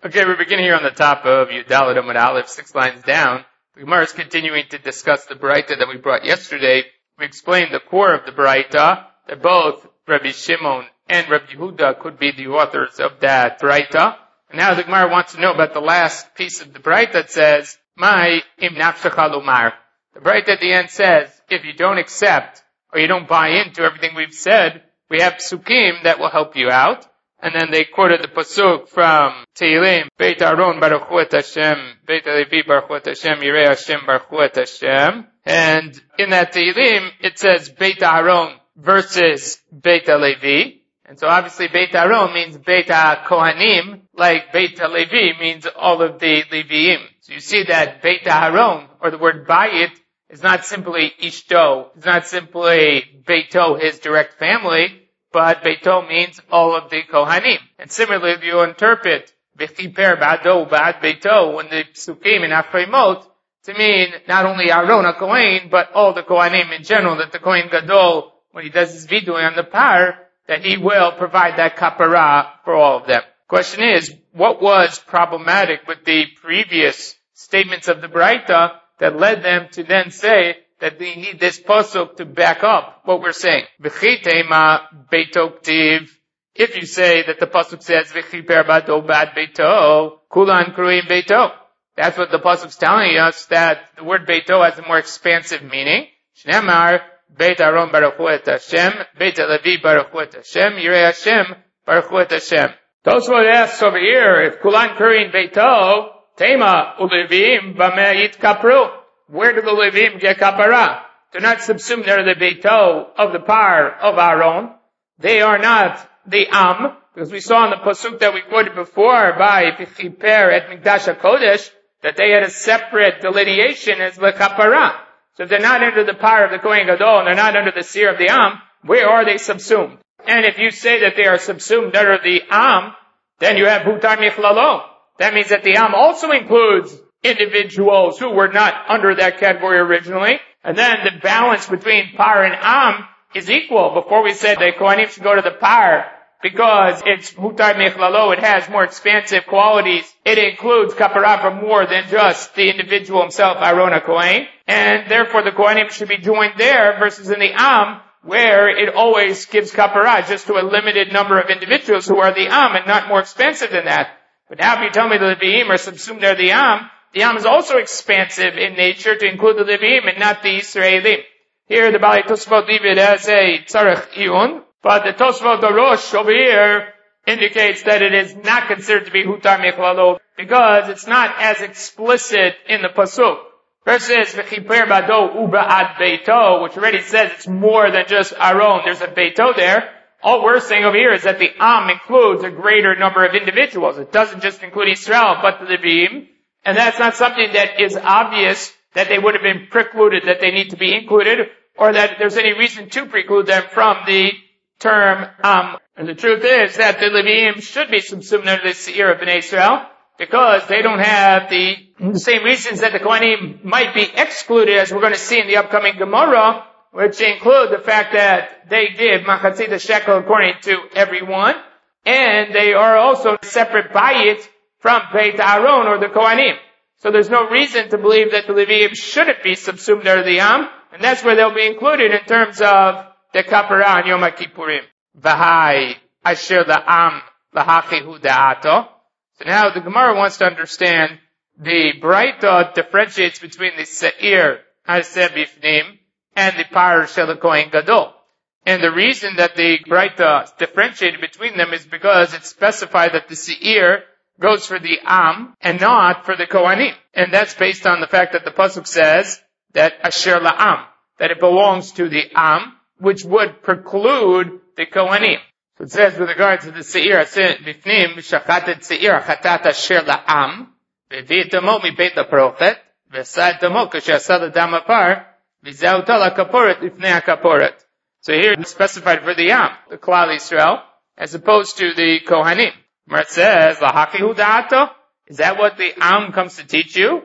Okay, we're beginning here on the top of Yudalit Amud Aleph, 6 lines down. The Gemara is continuing to discuss the Baraita that we brought yesterday. We explained the core of the Baraita, that both Rabbi Shimon and Rabbi Yehuda could be the authors of that Baraita. And now the Gemara wants to know about the last piece of the Baraita that says, Mai im nafshecha lomar. The Baraita at the end says, if you don't accept or you don't buy into everything we've said, we have psukim that will help you out. And then they quoted the pasuk from Tehillim, Beit Aaron baruchu et Hashem, Beit Levi baruchu et Hashem, Yirei Hashem baruchu et Hashem. And in that Tehillim, it says Beit Aaron versus Beit Levi. And so obviously Beit Aaron means Beit HaKohanim, like Beit Levi means all of the Leviim. So you see that Beit Aaron, or the word Bayit, is not simply Ishto, it's not simply Beito, his direct family, but Beito means all of the Kohanim. And similarly, if you interpret B'chiper ba'ado ba'ad Beito, when the Psukim in Afremot, to mean not only Aaron HaKohen, but all the Kohanim in general, that the Kohen Gadol, when he does his vidui on the par, that he will provide that kapara for all of them. Question is, what was problematic with the previous statements of the Baraita that led them to then say that they need this pasuk to back up what we're saying? V'chitema beito ktiv. If you say that the pasuk says v'chiper ba'ado ba'ad beito, kulan kruim beito. That's what the pasuk's telling us, that the word beito has a more expansive meaning. Shneimar Beit Aaron baruchu et Hashem, Beit Levi baruchu et Hashem, Yirei Hashem baruchu et Hashem. Tosfot asks over here, if kulan kruim beito, tema u'leviim b'meh yitkapru. Where do the Levim get kapara? They're not subsumed under the Beito of the par of Aaron. They are not the Am, because we saw in the pasuk that we quoted before by V'chiper et Mikdash HaKodesh that they had a separate delineation as the kapara. So if they're not under the par of the Kohen Gadol and they're not under the seer of the Am, where are they subsumed? And if you say that they are subsumed under the Am, then you have Hutar Michlalo. That means that the Am also includes individuals who were not under that category originally, and then the balance between par and am is equal. Before we said that Kohanim should go to the par because it's mutar mechlalo, it has more expansive qualities. It includes kapara for more than just the individual himself, Aaron HaKohen, and therefore the Kohanim should be joined there versus in the am, where it always gives kapara just to a limited number of individuals who are the am and not more expansive than that. But now if you tell me the Leviim are subsumed there the am is also expansive in nature to include the Leviim and not the Yisraelim. Here the Bali Tosfot leave it as a tzarech iyun, but the Tosfot Dorosh over here indicates that it is not considered to be Hutar Mechlalo because it's not as explicit in the pasuk. Versus V'chiper ba'ado u'ba'ad Beito, which already says it's more than just Aaron. There's a Beito there. All we're saying over here is that the Am includes a greater number of individuals. It doesn't just include Israel, but the Leviim. And that's not something that is obvious that they would have been precluded, that they need to be included, or that there's any reason to preclude them from the term Am. And the truth is that the Leviim should be subsumed under the Seir of Bnei Israel, because they don't have the same reasons that the Kohanim might be excluded, as we're going to see in the upcoming Gemara, which include the fact that they give machatzit shekel according to everyone, and they are also separate bayit from Beit Aaron or the Kohanim. So there's no reason to believe that the Leviim shouldn't be subsumed under the Am, and that's where they'll be included in terms of the Kapara and Yom HaKippurim. V'hai asher la'am lahachihu da'ato. So now the Gemara wants to understand the Baraita differentiates between the Seir Haseh Bifnim and the Par Shel Kohen Gadol. And the reason that the Baraita differentiated between them is because it specified that the Seir goes for the Am and not for the Kohanim. And that's based on the fact that the pasuk says that Asher La'am, that it belongs to the Am, which would preclude the Kohanim. So it says with regard to the Seir Bifnim, Shachatet Seir Chatat Asher La'am, V'vi Tamo Mi Beit HaProchet, V'sad Tamo Kasher Asad Adam Apar, V'zeu Tala Kaporet Ifnei HaKaporet. So here it's specified for the Am, the Klal Yisrael, as opposed to the Kohanim. It says, Lahachihu da'ato? Is that what the Am comes to teach you?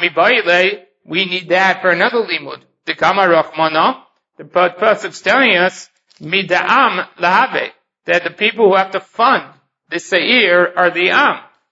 We need that for another limud. The Kama Rachmana, the pasuk's telling us, Mida'am lahave, that the people who have to fund the Seir are the Am.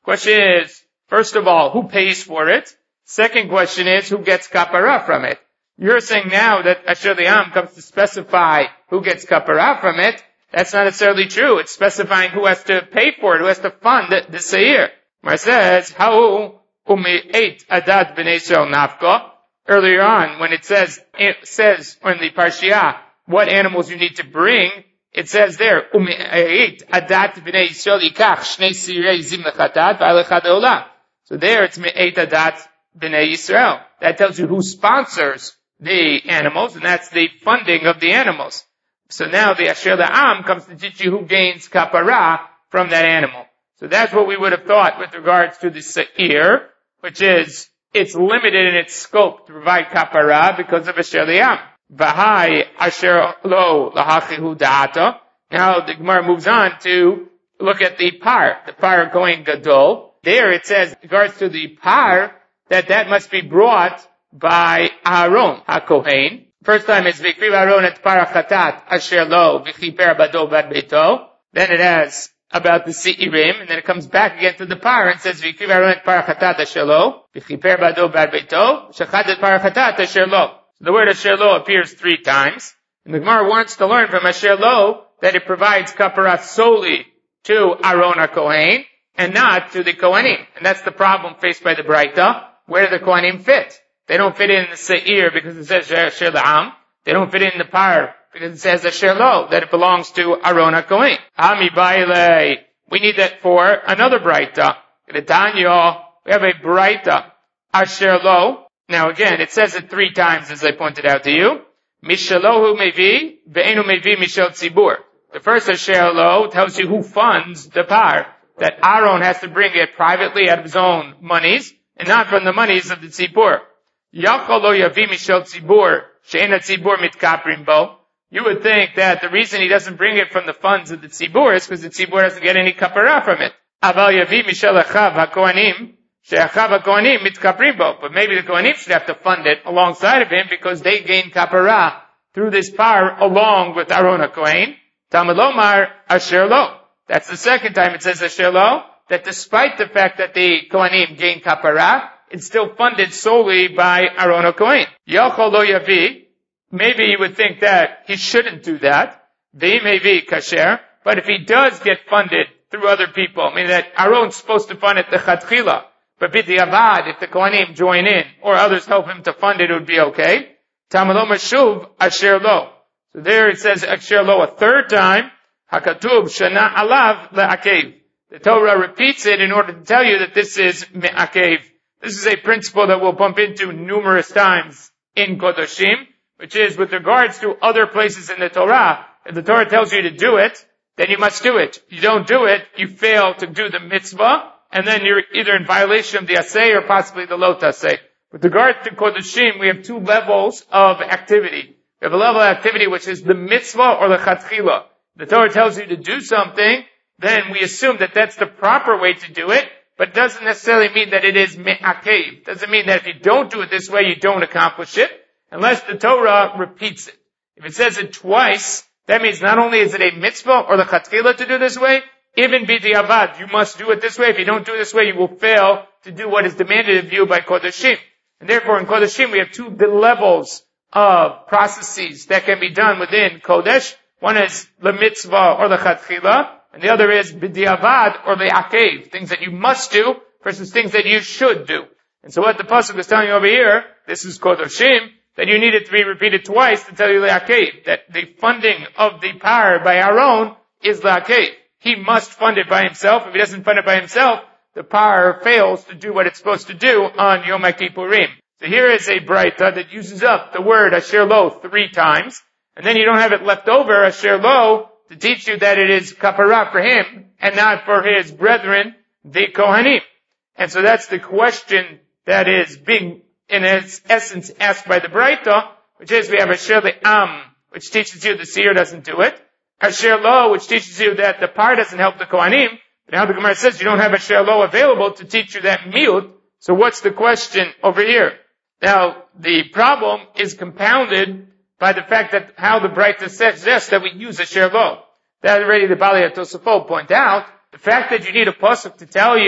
Question is, first of all, who pays for it? Second question is, who gets kapara from it? You're saying now that Asher Li'am comes to specify who gets kapara from it. That's not necessarily true. It's specifying who has to pay for it, who has to fund the seir. Where it says, Ha'u u'me'et adat b'nei Yisrael nafka. Earlier on, when it says in the Parshiah, what animals you need to bring, it says there, u'me'et adat b'nei Yisrael yikach shnei sirei zim lechatat v'alechad olah. So there it's me'et adat b'nei Yisrael. That tells you who sponsors the animals, and that's the funding of the animals. So now the Asher La'am comes to teach you who gains kapara from that animal. So that's what we would have thought with regards to the seir, which is, it's limited in its scope to provide kapara because of Asher La'am. V'hai Asher lo lahachihu da'ata. Now the Gemara moves on to look at the par Kohen Gadol. There it says, in regards to the par, that must be brought by Aaron HaKohen. First time it's V'kriv Aaron et parachatat asher lo v'chiper bado bad beito. Then it has about the Seirim, and then it comes back again to the par and says V'kriv Aaron et parachatat asher lo v'chiper bado bad beito shachad et parachatat asher lo. So the word asher lo appears 3 times. And the Gemara wants to learn from asher lo that it provides kapara solely to Aaron HaKohen and not to the Kohanim. And that's the problem faced by the Braita. Where do the Kohanim fit? They don't fit in the Seir because it says Asher La'am. They don't fit in the Par because it says Asher Lo, that it belongs to Aaron HaKohen. Ami Baile. We need that for another Braita. In Tanya, we have a Braita. Asher Lo. Now again, it says it 3 times as I pointed out to you. Mishalohu Mevi, Ve'enu Mevi Mishal Tzibur. The first Asher Lo tells you who funds the Par. That Aaron has to bring it privately out of his own monies and not from the monies of the Tzibur. Yachol lo yavi mishel tzibur she'ena tzibur mitkaprim bo. You would think that the reason he doesn't bring it from the funds of the tzibur is because the tzibur doesn't get any kapara from it. Aval yavi mishel achav hakohanim she'achav hakohanim mitkaprim bo. But maybe the kohanim should have to fund it alongside of him because they gain kapara through this par along with Aaron HaKohen. Talmud lomar asher lo. That's the second time it says asher lo, that despite the fact that the kohanim gain kapara, it's still funded solely by Aaron HaKohen. Yachol lo yavi. Maybe you would think that he shouldn't do that. V'mevi kasher. But if he does get funded through other people, meaning that Aaron's supposed to fund it lechatchila, but b'diavad, if the Kohanim join in or others help him to fund it, it would be okay. Tamalo mashuv asher lo. So there it says asher lo a 3rd time. Hakatub shana alav le'akev. The Torah repeats it in order to tell you that this is me'akev. This is a principle that we'll bump into numerous times in Kodoshim, which is with regards to other places in the Torah. If the Torah tells you to do it, then you must do it. If you don't do it, you fail to do the mitzvah, and then you're either in violation of the asay or possibly the lo tasay. With regards to Kodoshim, we have 2 levels of activity. We have a level of activity which is the mitzvah or the chatchila. The Torah tells you to do something, then we assume that that's the proper way to do it, but it doesn't necessarily mean that it is me'akev. Doesn't mean that if you don't do it this way, you don't accomplish it, unless the Torah repeats it. If it says it twice, that means not only is it a mitzvah or the chatchila to do this way, even b'diavad, you must do it this way. If you don't do it this way, you will fail to do what is demanded of you by Kodoshim. And therefore in Kodoshim we have 2 levels of processes that can be done within Kodesh. One is the mitzvah or the chatchila, and the other is b'diavad or the akev, things that you must do versus things that you should do. And so what the pasuk is telling you over here, this is Kodoshim, that you need it to be repeated twice to tell you the akev, that the funding of the par by Aaron is the akev. He must fund it by himself. If he doesn't fund it by himself, the par fails to do what it's supposed to do on Yom Kippurim. So here is a braita that uses up the word asher lo 3 times, and then you don't have it left over, asher lo, to teach you that it is kapara for him and not for his brethren, the Kohanim. And so that's the question that is being, in its essence, asked by the Braita, which is we have Asher Le'am, which teaches you the seer doesn't do it. Asher Lo, which teaches you that the par doesn't help the Kohanim. But now the Gemara says you don't have Asher Lo available to teach you that miut. So what's the question over here? Now, the problem is compounded by the fact that how the Braita suggests that we use Asher Lo. That already the Bali Tosafot point out. The fact that you need a pasuk to tell you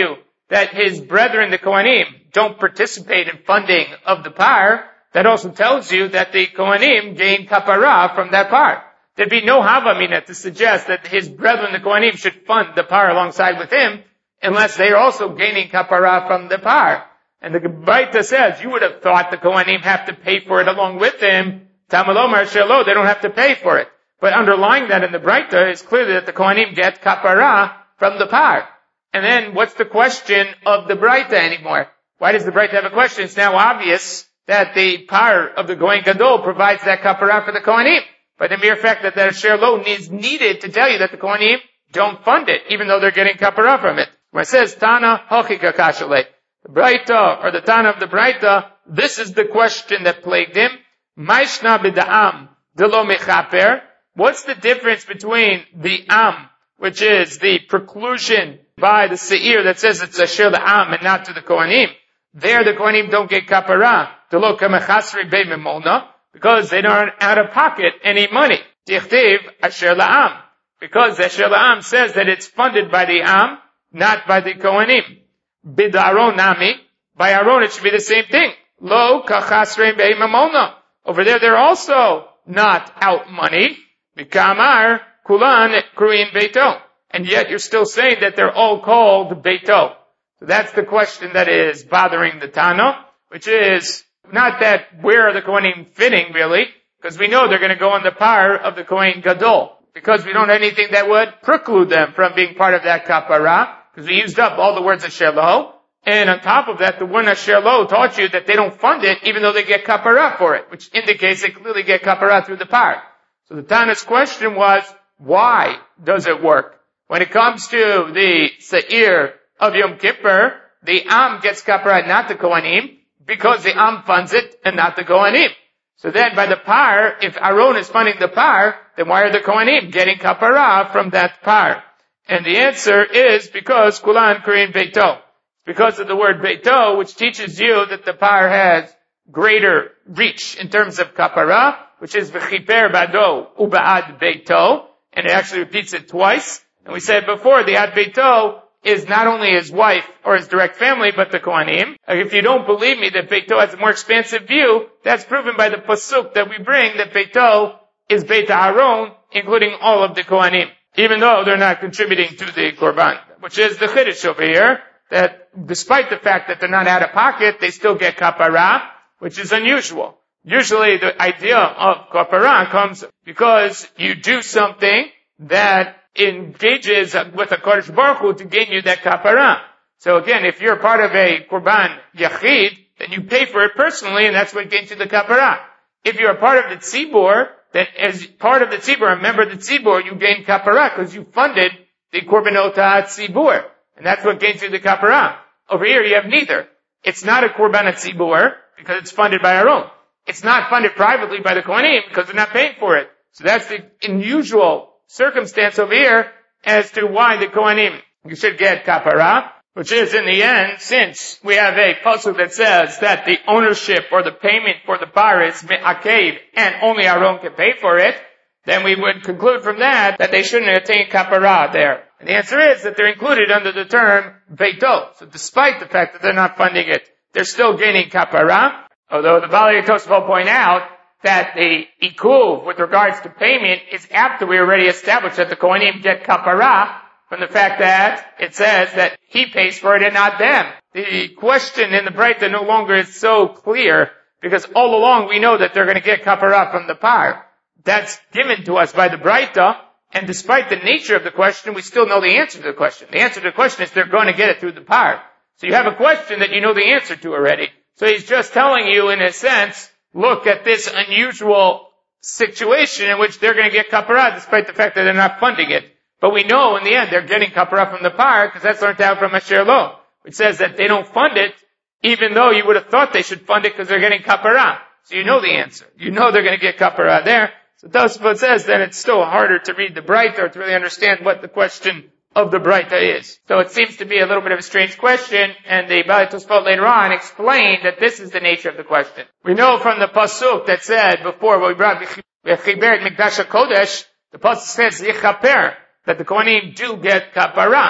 that his brethren, the Kohanim, don't participate in funding of the par, that also tells you that the Kohanim gain kapara from that par. There'd be no havamina to suggest that his brethren, the Kohanim, should fund the par alongside with him, unless they are also gaining kapara from the par. And the Braita says, you would have thought the Kohanim have to pay for it along with him. Tamalomar Shelo, they don't have to pay for it. But underlying that in the Braita is clearly that the Kohanim get kapara from the par. And then what's the question of the Braita anymore? Why does the Braita have a question? It's now obvious that the par of the Kohen Gadol provides that kapara for the Kohanim. By the mere fact that the Asher Lo is needed to tell you that the Kohanim don't fund it, even though they're getting kapara from it. When it says, Tana Hochika Kashale, the Braita, or the Tana of the Braita, this is the question that plagued him. Maishna b'da'am delo mechaper. What's the difference between the am, which is the preclusion by the seir that says it's Asher La'am and not to the Kohanim? There the Kohanim don't get kapara. Delo kamechasri be'memona, because they don't out of pocket any money. Tichtiv Asher La'am. Because Asher La'am says that it's funded by the am, not by the Kohanim. B'daron nami. By Aaron it should be the same thing. Lo kachasri be'memona. Over there they're also not out money. B'kamar kulan kruin beito. And yet you're still saying that they're all called beito. So that's the question that is bothering the Tana, which is not that where are the Kohanim fitting really, because we know they're going to go on the par of the Kohen Gadol, because we don't have anything that would preclude them from being part of that kapara, because we used up all the words of Shelo, and on top of that, the one of Shelo taught you that they don't fund it even though they get kapara for it, which indicates they clearly get kapara through the par. So the Tana's question was, why does it work? When it comes to the Seir of Yom Kippur, the Am gets kapara, not the Kohanim, because the Am funds it and not the Kohanim. So then by the par, if Aaron is funding the par, then why are the Kohanim getting kapara from that par? And the answer is because Kulan Korean Beito. Because of the word Beito, which teaches you that the par has greater reach in terms of kapara, which is V'chiper Bado Uba'ad Beito, and it actually repeats it twice. And we said before, the Ad Beito is not only his wife or his direct family, but the Kohanim. If you don't believe me that Beito has a more expansive view, that's proven by the pasuk that we bring that Beito is Beit Aaron, including all of the Kohanim, even though they're not contributing to the Korban, which is the Chiddush over here, that despite the fact that they're not out of pocket, they still get kapara, which is unusual. Usually the idea of kapara comes because you do something that engages with a Kodesh Baruch Hu to gain you that kapara. So again, if you're part of a Korban Yachid, then you pay for it personally, and that's what gains you the kapara. If you're a part of the Tzibor, then as part of the Tzibor, a member of the Tzibor, you gain kapara because you funded the Korbanot HaTzibur, and that's what gains you the kapara. Over here, you have neither. It's not a Korban HaTzibur because it's funded by our own. It's not funded privately by the Kohanim because they're not paying for it. So that's the unusual circumstance over here as to why the Kohanim should get kapara, which is in the end, since we have a pasuk that says that the ownership or the payment for the par is me'akev and only Aaron can pay for it, then we would conclude from that they shouldn't attain kapara there. And the answer is that they're included under the term beito. So despite the fact that they're not funding it, they're still gaining kapara, although the Balei Tosafot point out that the ikuv with regards to payment is after we already established that the Kohanim get kapara from the fact that it says that he pays for it and not them. The question in the Braita no longer is so clear because all along we know that they're going to get kapara from the par. That's given to us by the Braita, and despite the nature of the question, we still know the answer to the question. The answer to the question is they're going to get it through the par. So you have a question that you know the answer to already. So he's just telling you, in a sense, look at this unusual situation in which they're going to get kapara despite the fact that they're not funding it. But we know in the end they're getting kapara from the par because that's learned out from Asher Lo, which says that they don't fund it even though you would have thought they should fund it because they're getting kapara. So you know the answer. You know they're going to get kapara there. So Tosafot says that it's still harder to read the Braita or to really understand what the question of the Braita is. So it seems to be a little bit of a strange question, and the Balei Tosafot later on explained that this is the nature of the question. We know from the pasuk that said before, when we brought V'chiber Mikdash HaKodesh, the pasuk says Yichaper, that the Kohanim do get kapara.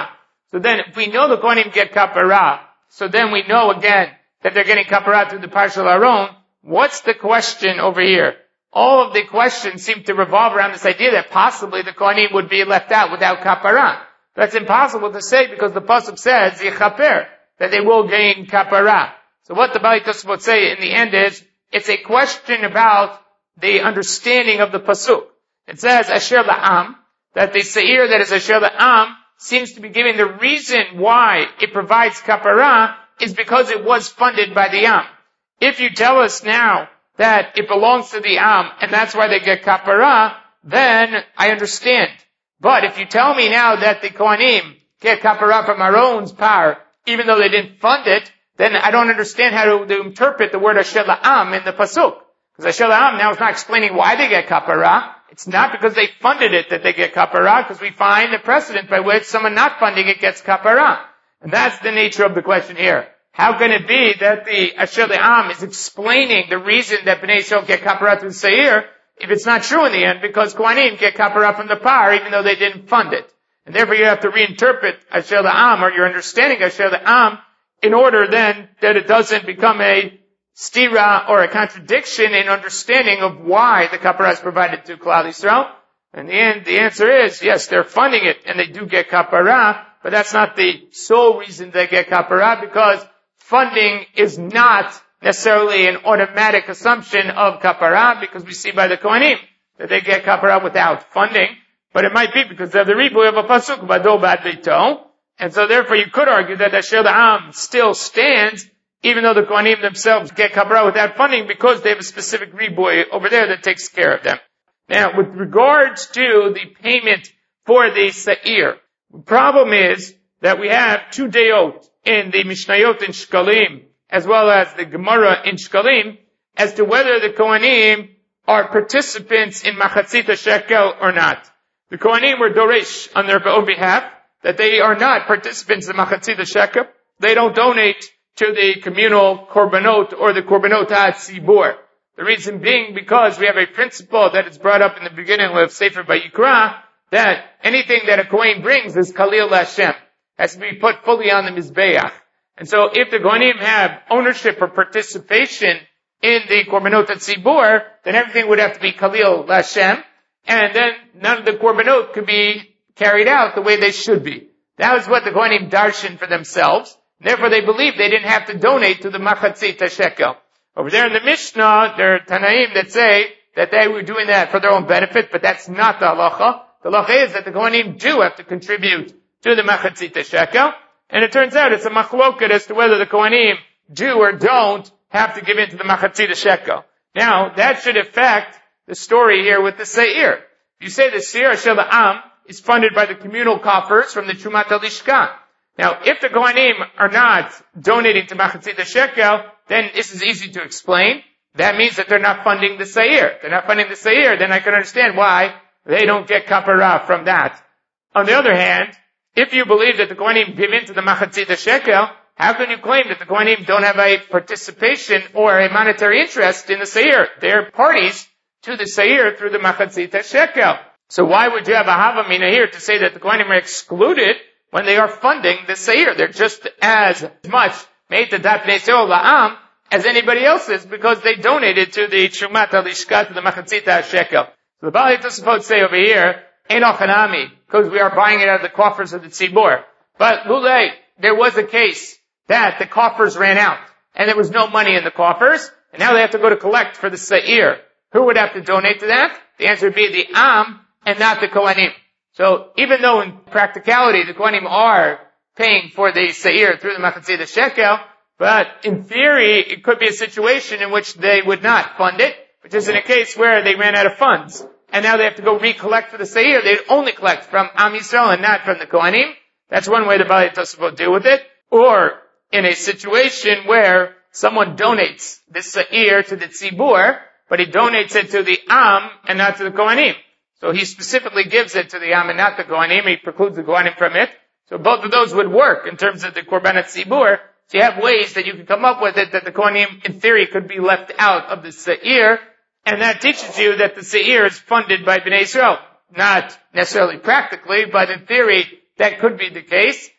So then if we know the Kohanim get kapara, so then we know again that they're getting kapara through the partial Aron. What's the question over here? All of the questions seem to revolve around this idea that possibly the Kohanim would be left out without kapara. That's impossible to say because the pasuk says yichaper, that they will gain kapara. So what the Baalei Tosafot say in the end is, it's a question about the understanding of the pasuk. It says Asher La'am, that the seir that is Asher La'am seems to be giving the reason why it provides kapara is because it was funded by the Am. If you tell us now that it belongs to the Am and that's why they get kapara, then I understand. But if you tell me now that the Kohanim get kapara from Aron's par, even though they didn't fund it, then I don't understand how to interpret the word Asher La'am in the pasuk. Because Asher La'am now is not explaining why they get kapara. It's not because they funded it that they get kapara, because we find a precedent by which someone not funding it gets kapara. And that's the nature of the question here. How can it be that the Asher La'am is explaining the reason that Bnei Yisrael get kapara through the seir, if it's not true in the end, because Kohanim get kapara from the par, even though they didn't fund it. And therefore you have to reinterpret Asher La'am, or your understanding of Asher La'am, in order then that it doesn't become a stira or a contradiction in understanding of why the kapara is provided to Klal Yisrael. In the end, the answer is, yes, they're funding it and they do get kapara, but that's not the sole reason they get kapara, because funding is not necessarily an automatic assumption of kapara, because we see by the Kohanim that they get kapara without funding, but it might be because of the ribuy of a pasuk, Bado Bad Beito. And so therefore you could argue that Asher La'am still stands, even though the Kohanim themselves get kapara without funding, because they have a specific ribuy over there that takes care of them. Now, with regards to the payment for the seir, the problem is that we have two deot in the Mishnayot in Shkalim, as well as the Gemara in Shkalim, as to whether the Kohanim are participants in Machatzit Shekel or not. The Kohanim were Doresh on their own behalf that they are not participants in Machatzit Shekel. They don't donate to the communal korbanot or the korbanot ha'tzibur. The reason being because we have a principle that is brought up in the beginning of Sefer Vayikra, that anything that a Kohen brings is Kalil Hashem, has to be put fully on the Mizbeach. And so if the Kohanim have ownership or participation in the korbanot ha'tzibur, then everything would have to be Kalil Hashem, and then none of the korbanot could be carried out the way they should be. That was what the Kohanim darshan for themselves. Therefore, they believed they didn't have to donate to the Machatzit Shekel. Over there in the Mishnah, there are Tanaim that say that they were doing that for their own benefit, but that's not the halacha. The halacha is that the Kohanim do have to contribute to the Machatzit Shekel, and it turns out it's a machloket as to whether the Kohanim do or don't have to give in to the Machatzit Shekel. Now, that should affect the story here with the seir. You say the seir Asher La'am is funded by the communal coffers from the Trumat HaLishka. Now, if the Kohanim are not donating to Machatzit Shekel, then this is easy to explain. That means that they're not funding the seir. They're not funding the seir, then I can understand why they don't get kapara from that. On the other hand, if you believe that the Kohanim give in to the Machatzit Shekel, how can you claim that the Kohanim don't have a participation or a monetary interest in the seir? They're parties to the seir through the Machatzit Shekel. So why would you have a havamina here to say that the Kohanim are excluded when they are funding the seir? They're just as much made to dat Bnei Yisrael La'am as anybody else is, because they donated to the Trumat HaLishka, to the Machatzit Shekel. So the Baalei Tosafot say over here, Enoch Hanami, because we are buying it out of the coffers of the Tzibur. But Lulei, there was a case that the coffers ran out, and there was no money in the coffers, and now they have to go to collect for the seir. Who would have to donate to that? The answer would be the Am, and not the Kohanim. So even though in practicality the Kohanim are paying for the seir through the Machatzit Shekel, but in theory it could be a situation in which they would not fund it, which is in a case where they ran out of funds, and now they have to go recollect for the seir. They'd only collect from Am Yisrael and not from the Kohanim. That's one way the Baalei Tosafot deal with it. Or in a situation where someone donates the seir to the Tzibur, but he donates it to the Am and not to the Kohanim. So he specifically gives it to the Am and not the Kohanim. He precludes the Kohanim from it. So both of those would work in terms of the Korban Tzibur. So you have ways that you can come up with it that the Kohanim, in theory, could be left out of the seir. And that teaches you that the seir is funded by Bnei Yisrael. Not necessarily practically, but in theory, that could be the case.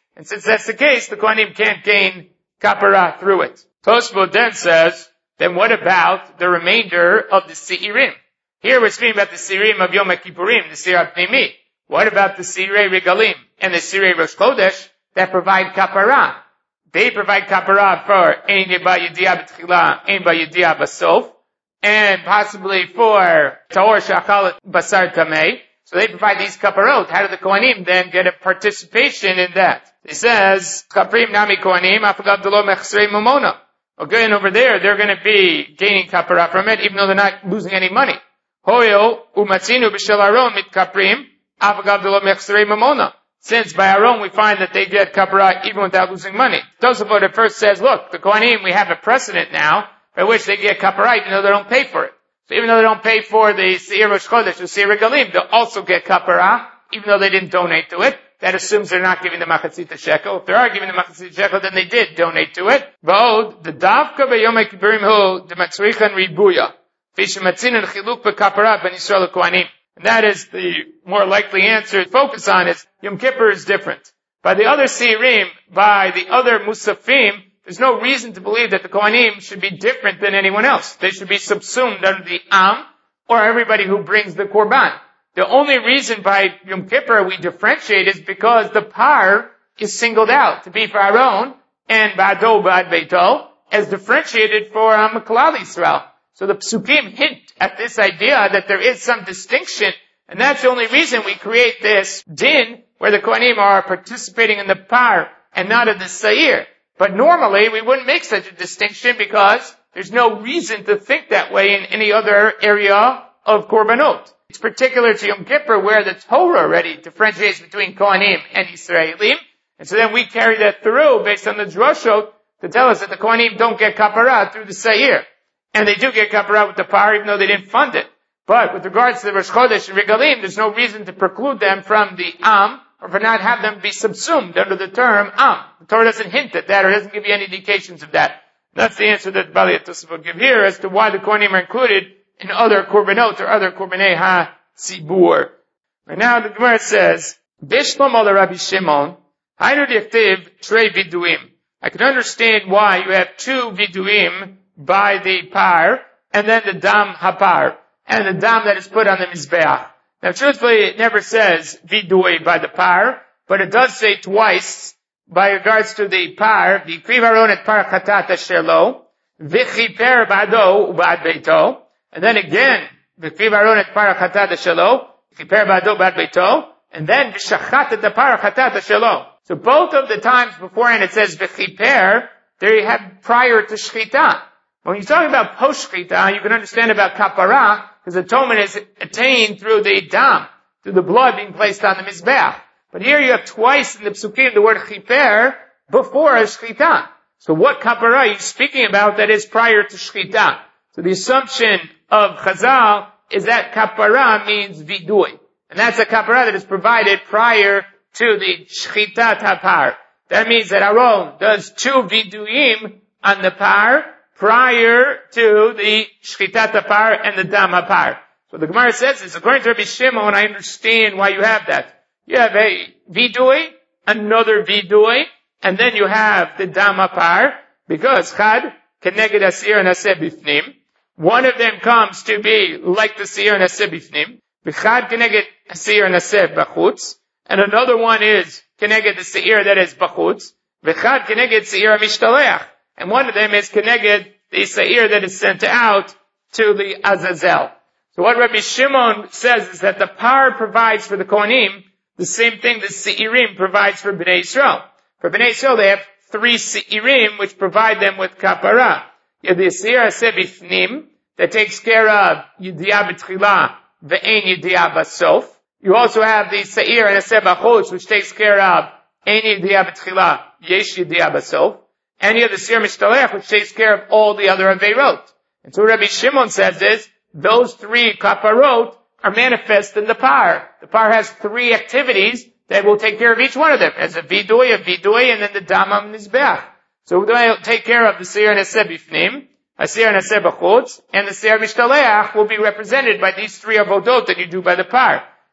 And since that's the case, the Kohanim can't gain kapara through it. Tosfot then says, then what about the remainder of the Seirim? Here we're speaking about the Seirim of Yom Kippurim, the Seir HaPnimi. What about the Seirei Regalim and the Seirei Rosh Chodesh that provide kapara? They provide kapara for Ein Ba'Yediyah B'Tchila, Ein Ba'Yediyah B'Sof, and possibly for Tahor Shachal Basar Tamei. So they provide these kaparot. How do the Kohanim then get a participation in that? It says, Kaprim Nami Kohanim, Afagav Delo Mechsrei Mamona. Again, over there, they're going to be gaining kapara from it, even though they're not losing any money. Hoyo Umatzinu B'Shel Aron Mit Kaprim, Afagav Delo Mechsrei Mamona. Since by Aron we find that they get kapara even without losing money. Tosafot at first says, look, the Kohanim, we have a precedent now by which they get kapara even though they don't pay for it. So even though they don't pay for the Seir Rosh Chodesh or Seir Regalim, they'll also get kapara even though they didn't donate to it. That assumes they're not giving the machatzit shekel. If they are giving the machatzit shekel, then they did donate to it. V'od, the davka b'yom kippurim hu, the matzrichan ribuya. Fisha matzin and chiluk b'kapara ben Yisrael Kohanim. And that is the more likely answer to focus on is Yom Kippur is different. By the other Seirim, by the other Musafim, there's no reason to believe that the Kohanim should be different than anyone else. They should be subsumed under the Am, or everybody who brings the Korban. The only reason by Yom Kippur we differentiate is because the par is singled out to be for Aaron and Ba'ado Ba'ad Beito as differentiated for Klal Yisrael. So the Psukim hint at this idea that there is some distinction, and that's the only reason we create this din where the Kohanim are participating in the par and not in the Seir. But normally we wouldn't make such a distinction because there's no reason to think that way in any other area of Korbanot. It's particular to Yom Kippur where the Torah already differentiates between Kohanim and Yisraelim. And so then we carry that through based on the Droshot to tell us that the Kohanim don't get kapara through the Seir. And they do get kapara with the par even though they didn't fund it. But with regards to the Rosh Chodesh and Regalim, there's no reason to preclude them from the Am or for not have them be subsumed under the term Am. The Torah doesn't hint at that or doesn't give you any indications of that. That's the answer that Bali Tosafot give here as to why the Kohanim are included in other korbanot or other korbanei ha-tzibur. Right now the Gemara says, Bishlam al Rabbi Shimon, Haynu dichtiv trei viduim. I can understand why you have two viduim by the par, and then the dam hapar, and the dam that is put on the mizbeach. Now truthfully it never says vidui by the par, but it does say twice by regards to the par, v'ikriv Aaron et par chatat shelo, v'chiper ba'ado u'ba'ad beito, and then again, v'kriv Aaron et par chatat shelo, v'chiper ba'ado u'ba'ad beito, and then v'shachat et par chatat shelo. So both of the times beforehand it says v'chiper, there you have prior to shchita. When you're talking about post-shchita, you can understand about kapara, because atonement is attained through the dam, through the blood being placed on the mizbeach. But here you have twice in the psukim the word chiper before a shchita. So what kapara are you speaking about that is prior to shchita? So the assumption of Chazal is that kapara means vidui. And that's a kapara that is provided prior to the shchitat hapar. That means that Aaron does two viduim on the par prior to the shchitat hapar and the dam hapar. So the Gemara says this, according to Rabbi Shimon, I understand why you have that. You have a vidui, another vidui, and then you have the dam hapar, because chad keneged asir and aseh bifnim. One of them comes to be like the seir and aseh bifnim. V'chad keneged asir and aseh bachutz. And another one is keneged the seir that is bachutz. V'chad keneged seir mishtalech. And one of them is keneged the seir that is sent out to the Azazel. So what Rabbi Shimon says is that the par provides for the Kohanim the same thing the Seirim provides for Bnei Yisrael. For Bnei Yisrael they have three Seirim which provide them with kapara. You have the Seir Aseh Bifnim that takes care of Yediyah B'Tchila Ve'en Yediyah B'Sof. You also have the Seir and Aseh B'Chutz which takes care of Ein Yediyah B'Tchila Yesh Yediyah B'Sof. And you have the Seir Mishtalech which takes care of all the other Aveirot. And so Rabbi Shimon says is, those three kaparot are manifest in the par. The par has three activities that will take care of each one of them. As a vidui, and then the damam nizbeach. So they'll take care of the seir and aseh bifnim, a seir and aseh b'chutz, and the seir mishtaleach will be represented by these three avodot that you do by the par.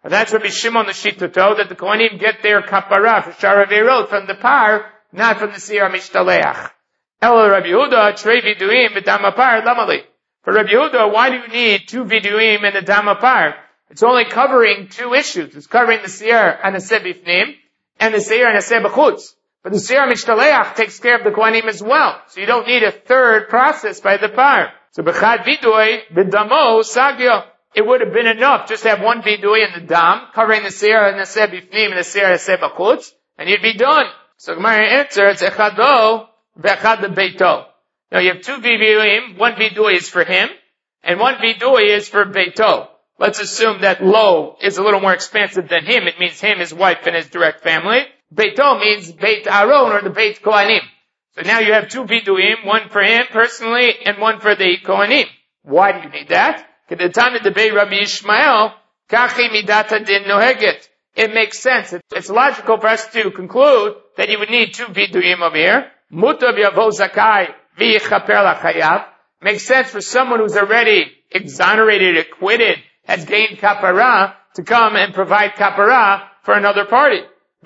And that's Rabbi Shimon the Shituto, that the Kohanim get their kapara for Shara Veirot from the par, not from the Seir HaMishtaleach. El Rabbi Yehuda, Trei Viduim, B'dam HaPar, Lamali. For Rabbi Yehuda, why do you need 2 Viduim in the Dam HaPar? It's only covering 2 issues. It's covering the Seir HaNaseh Bifnim and the Seir HaNaseh B'chutz. But the Seir HaMishtaleach takes care of the Kohanim as well. So you don't need a third process by the par. So B'chad Vidui, B'damo, Sagyo. It would have been enough just to have 1 vidui in the dam, covering the seir HaNaseh Bifnim and the seir HaNaseh B'chutz, and you'd be done. So Gemara answers, Echado ve'echad lebeito. Now you have 2 viduim, 1 vidui is for him, and 1 vidui is for beito. Let's assume that lo is a little more expansive than him. It means him, his wife, and his direct family. Beito means Beit Aaron or the Beit Kohanim. So now you have 2 viduim, 1 for him personally, and 1 for the Kohanim. Why do you need that? It makes sense. It's logical for us to conclude that you would need 2 viduyim over here. Makes sense for someone who's already exonerated, acquitted, has gained kapara, to come and provide kapara for another party.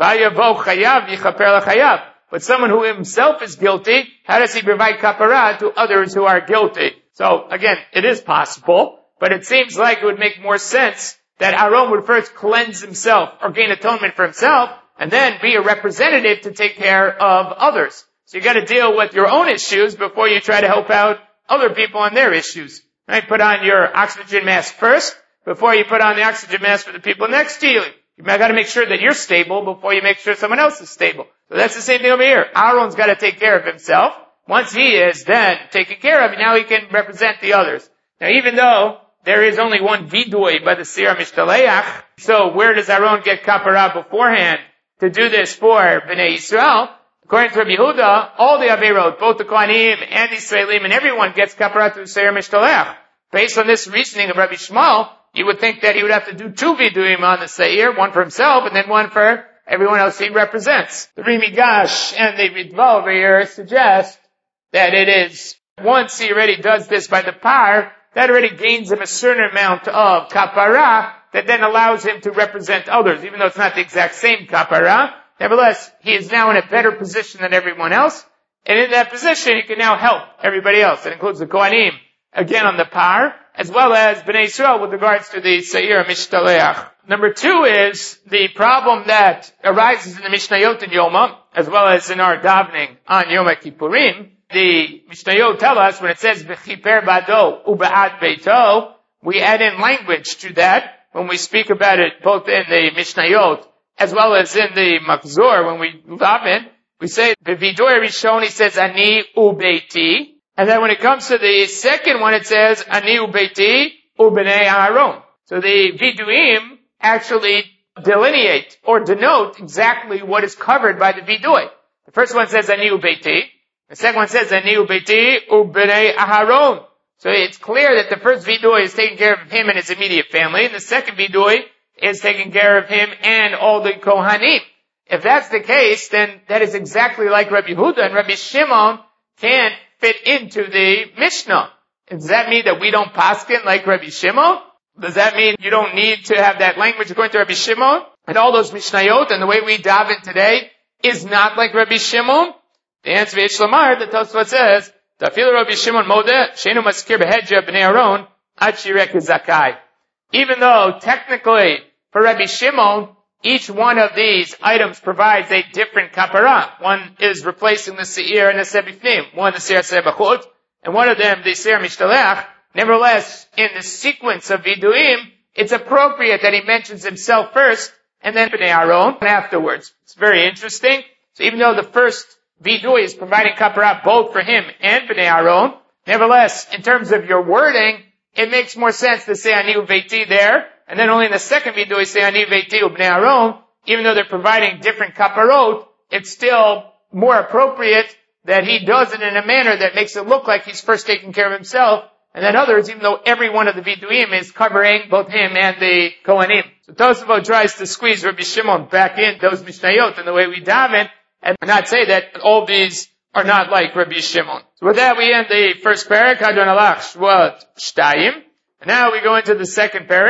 But someone who himself is guilty, how does he provide kapara to others who are guilty? So again, it is possible. But it seems like it would make more sense that Aaron would first cleanse himself or gain atonement for himself and then be a representative to take care of others. So you gotta deal with your own issues before you try to help out other people on their issues. Right? Put on your oxygen mask first before you put on the oxygen mask for the people next to you. You gotta make sure that you're stable before you make sure someone else is stable. So that's the same thing over here. Aaron's gotta take care of himself. Once he is then taken care of, now he can represent the others. Now even though there is only 1 vidui by the Seir HaMishtaleach, so where does Aaron get kapara beforehand to do this for Bnei Yisrael? According to Rabbi Yehuda, all the Averot, both the Kohanim and the Israelim, and everyone gets kapara to the Seir HaMishtaleach. Based on this reasoning of Rabbi Shmuel, you would think that he would have to do 2 viduim on the Seir, 1 for himself and then 1 for everyone else he represents. The Rimigash and the Ritva over here suggest that it is, once he already does this by the par, that already gains him a certain amount of kapara that then allows him to represent others, even though it's not the exact same kapara. Nevertheless, he is now in a better position than everyone else, and in that position he can now help everybody else. That includes the Kohanim, again on the par, as well as Bnei Yisrael with regards to the Seir HaMishtaleach. Number 2 is the problem that arises in the Mishnayot in Yoma, as well as in our davening on Yom Kippurim. The Mishnayot tell us when it says V'chiper bado u'ba'ad beito, we add in language to that when we speak about it both in the Mishnayot as well as in the Machzor when we daven. We say V'vidoi Rishon, he says Ani u'beiti, and then when it comes to the second one it says Ani u'beiti u'bnei Aaron. So the Viduim actually delineate or denote exactly what is covered by the Vidui. The first one says Ani u'beiti. The second one says, Ani u'beiti u'bnei Aharon. So it's clear that the first vidui is taking care of him and his immediate family, and the second vidui is taking care of him and all the Kohanim. If that's the case, then that is exactly like Rabbi Yehuda, and Rabbi Shimon can't fit into the Mishnah. Does that mean that we don't paskin like Rabbi Shimon? Does that mean you don't need to have that language according to Rabbi Shimon? And all those Mishnayot and the way we daven today is not like Rabbi Shimon? The answer is Shlamar, the Tosfot says, Tafil Rabbi Shimon Modeh, Sheinu Maskir Behedja B'nei Aaron, Ad Shirek Zakai. Even though, technically, for Rabbi Shimon, each one of these items provides a different kapara. One is replacing the Seir and the Sebifnim, one the Seir Sebachut, and one of them the Seir Mishtaleach. Nevertheless, in the sequence of Viduim, it's appropriate that he mentions himself first, and then B'nei Aaron afterwards. It's very interesting. So even though the first Vidui is providing kapara both for him and B'nei Aaron, nevertheless, in terms of your wording, it makes more sense to say Ani u'beiti there, and then only in the second Vidui say Ani u'beiti u'bnei Aaron. Even though they're providing different kaparot, it's still more appropriate that he does it in a manner that makes it look like he's first taking care of himself, and then others, even though every one of the Viduim is covering both him and the Kohanim. So Tosafot tries to squeeze Rabbi Shimon back in those Mishnayot in the way we daven, and not say that all these are not like Rabbi Shimon. So with that, we end the first parak, Hadron Alach Shvat Shtayim. And now we go into the second parak,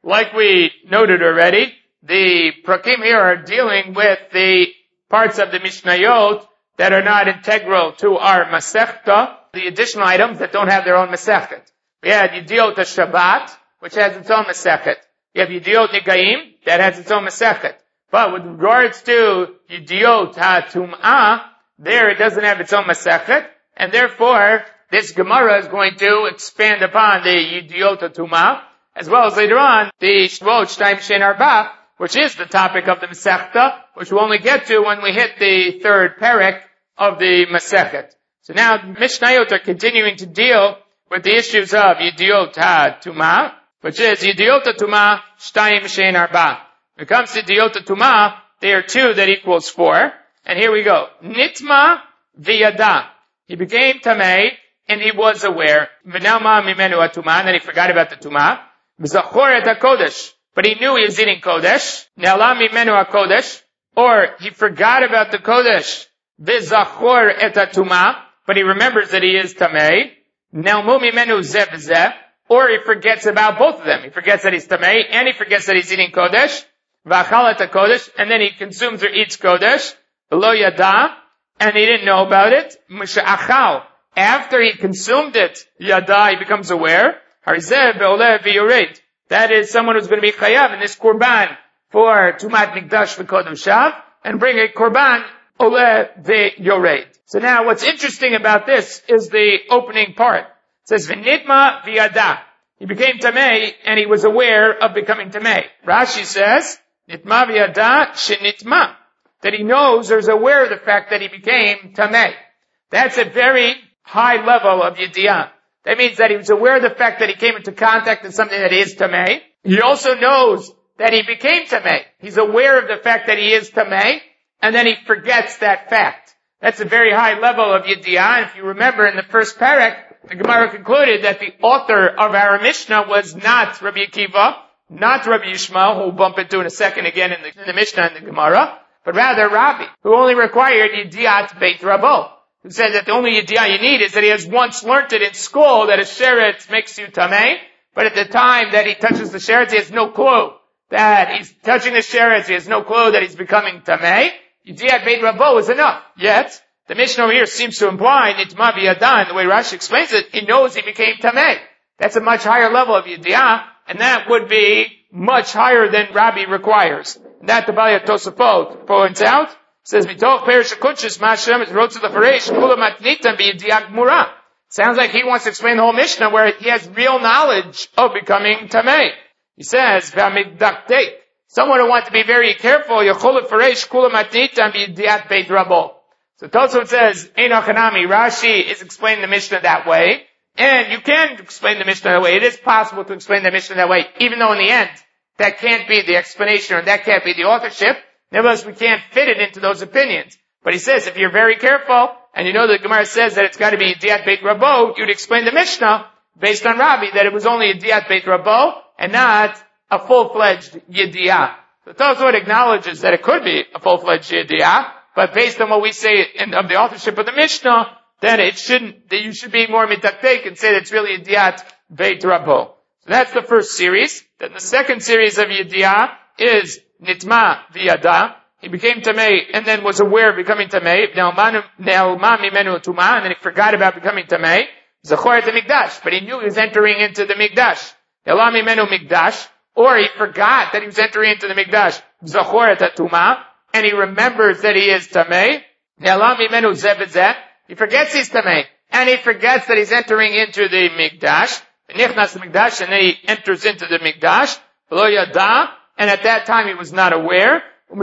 like we noted already, the prakim here are dealing with the parts of the Mishnayot that are not integral to our Masechta, the additional items that don't have their own Masechet. We had Yediot Shabbat, which has its own Masechet. You have Yediot Nigaim, that has its own Masechet. But with regards to Yediot HaTum'ah, there it doesn't have its own Masechet, and therefore this Gemara is going to expand upon the Yediot HaTum'ah, as well as later on, the Shvot Shtayim Shein Arba, which is the topic of the Masechta, which we'll only get to when we hit the third perek of the Masechet. So now, Mishnayot are continuing to deal with the issues of Yediot HaTum'ah, which is Yediot HaTum'ah Shtayim Shein Arba. When it comes to Yediot HaTum'ah, there are 2 that equals 4. And here we go. Nitma v'yada. He became Tamei, and he was aware. V'nelma mimenu HaTum'ah, and then he forgot about the Tum'ah. V'zachor et HaKodesh. But he knew he was eating Kodesh. Ne'alam mimenu HaKodesh. Or he forgot about the Kodesh. V'zachor et HaTum'ah. But he remembers that he is Tamei. Ne'almu mimenu zeh v'zeh. Or he forgets about both of them. He forgets that he's Tamei, and he forgets that he's eating Kodesh. V'achal et HaKodesh. And then he consumes or eats Kodesh. V'lo yada. And he didn't know about it. Misha'achal. After he consumed it, yada, he becomes aware. Harizeh ve'oleh v'yored. That is someone who's going to be chayav in this korban for Tumat Mikdash v'kodoshav, and bring a korban oleh v'yored. So now what's interesting about this is the opening part. It says, v'nitma v'yada. He became tamei, and he was aware of becoming tamei. Rashi says, nitma v'yada shenitma. That he knows or is aware of the fact that he became tamei. That's a very high level of yediyah. That means that he was aware of the fact that he came into contact with something that is tamei. He also knows that he became tamei. He's aware of the fact that he is tamei, and then he forgets that fact. That's a very high level of yediyah. And if you remember in the first parak, the Gemara concluded that the author of our Mishnah was not Rabbi Akiva, not Rabbi Yishmael, who we'll bump into in a second again in the Mishnah and the Gemara, but rather Rabbi, who only required yediyat beit rabo, who said that the only yediyah you need is that he has once learnt it in school that a sheretz makes you tamei, but at the time that he touches the sheretz, he has no clue that he's touching the sheretz, he has no clue that he's becoming tamei. Yediyat beit rabo is enough. Yet, the Mishnah over here seems to imply, nitma v'yada, the way Rashi explains it, he knows he became tamei. That's a much higher level of yediyah, and that would be much higher than Rabbi requires. And that the Balei Tosafot points out, says, Mitoch perish HaKutshis ma'ashem wrote to the Faresh, kula matnitan b'yediyah gmura. Sounds like he wants to explain the whole Mishnah where he has real knowledge of becoming tamei. He says, v'amigdaktek. Someone who wants to be very careful, Yechol Faresh kula matnitan b'yediyat beit rabo. So Tosafot says, Einachanami, Rashi is explaining the Mishnah that way, and you can explain the Mishnah that way. It is possible to explain the Mishnah that way, even though in the end, that can't be the explanation or that can't be the authorship. Nevertheless, we can't fit it into those opinions. But he says, if you're very careful, and you know the Gemara says that it's got to be Yediyat Beit Rabo, you'd explain the Mishnah, based on Rabbi, that it was only Yediyat Beit Rabo, and not a full-fledged Yediyah. So Tosafot acknowledges that it could be a full-fledged Yediyah, but based on what we say of the authorship of the Mishnah, then that you should be more mitaktek and say that it's really Yediyat Beit Rabo. So that's the first series. Then the second series of Yediyah is Nitma v'yada. He became Tamei and then was aware of becoming Tamei. Ne'alma mimenu Tum'ah, and then he forgot about becoming Tamei. Zachor et Mikdash, but he knew he was entering into the Mikdash. Ne'alma mimenu Mikdash, or he forgot that he was entering into the Mikdash. Zachor et Tum'ah, and he remembers that he is Tamei. Ne'alma mimenu zeh v'zeh, he forgets he's Tamei, and he forgets that he's entering into the Mikdash. Nichnas the Mikdash, and then he enters into the Mikdash. V'lo yada, and at that time he was not aware. And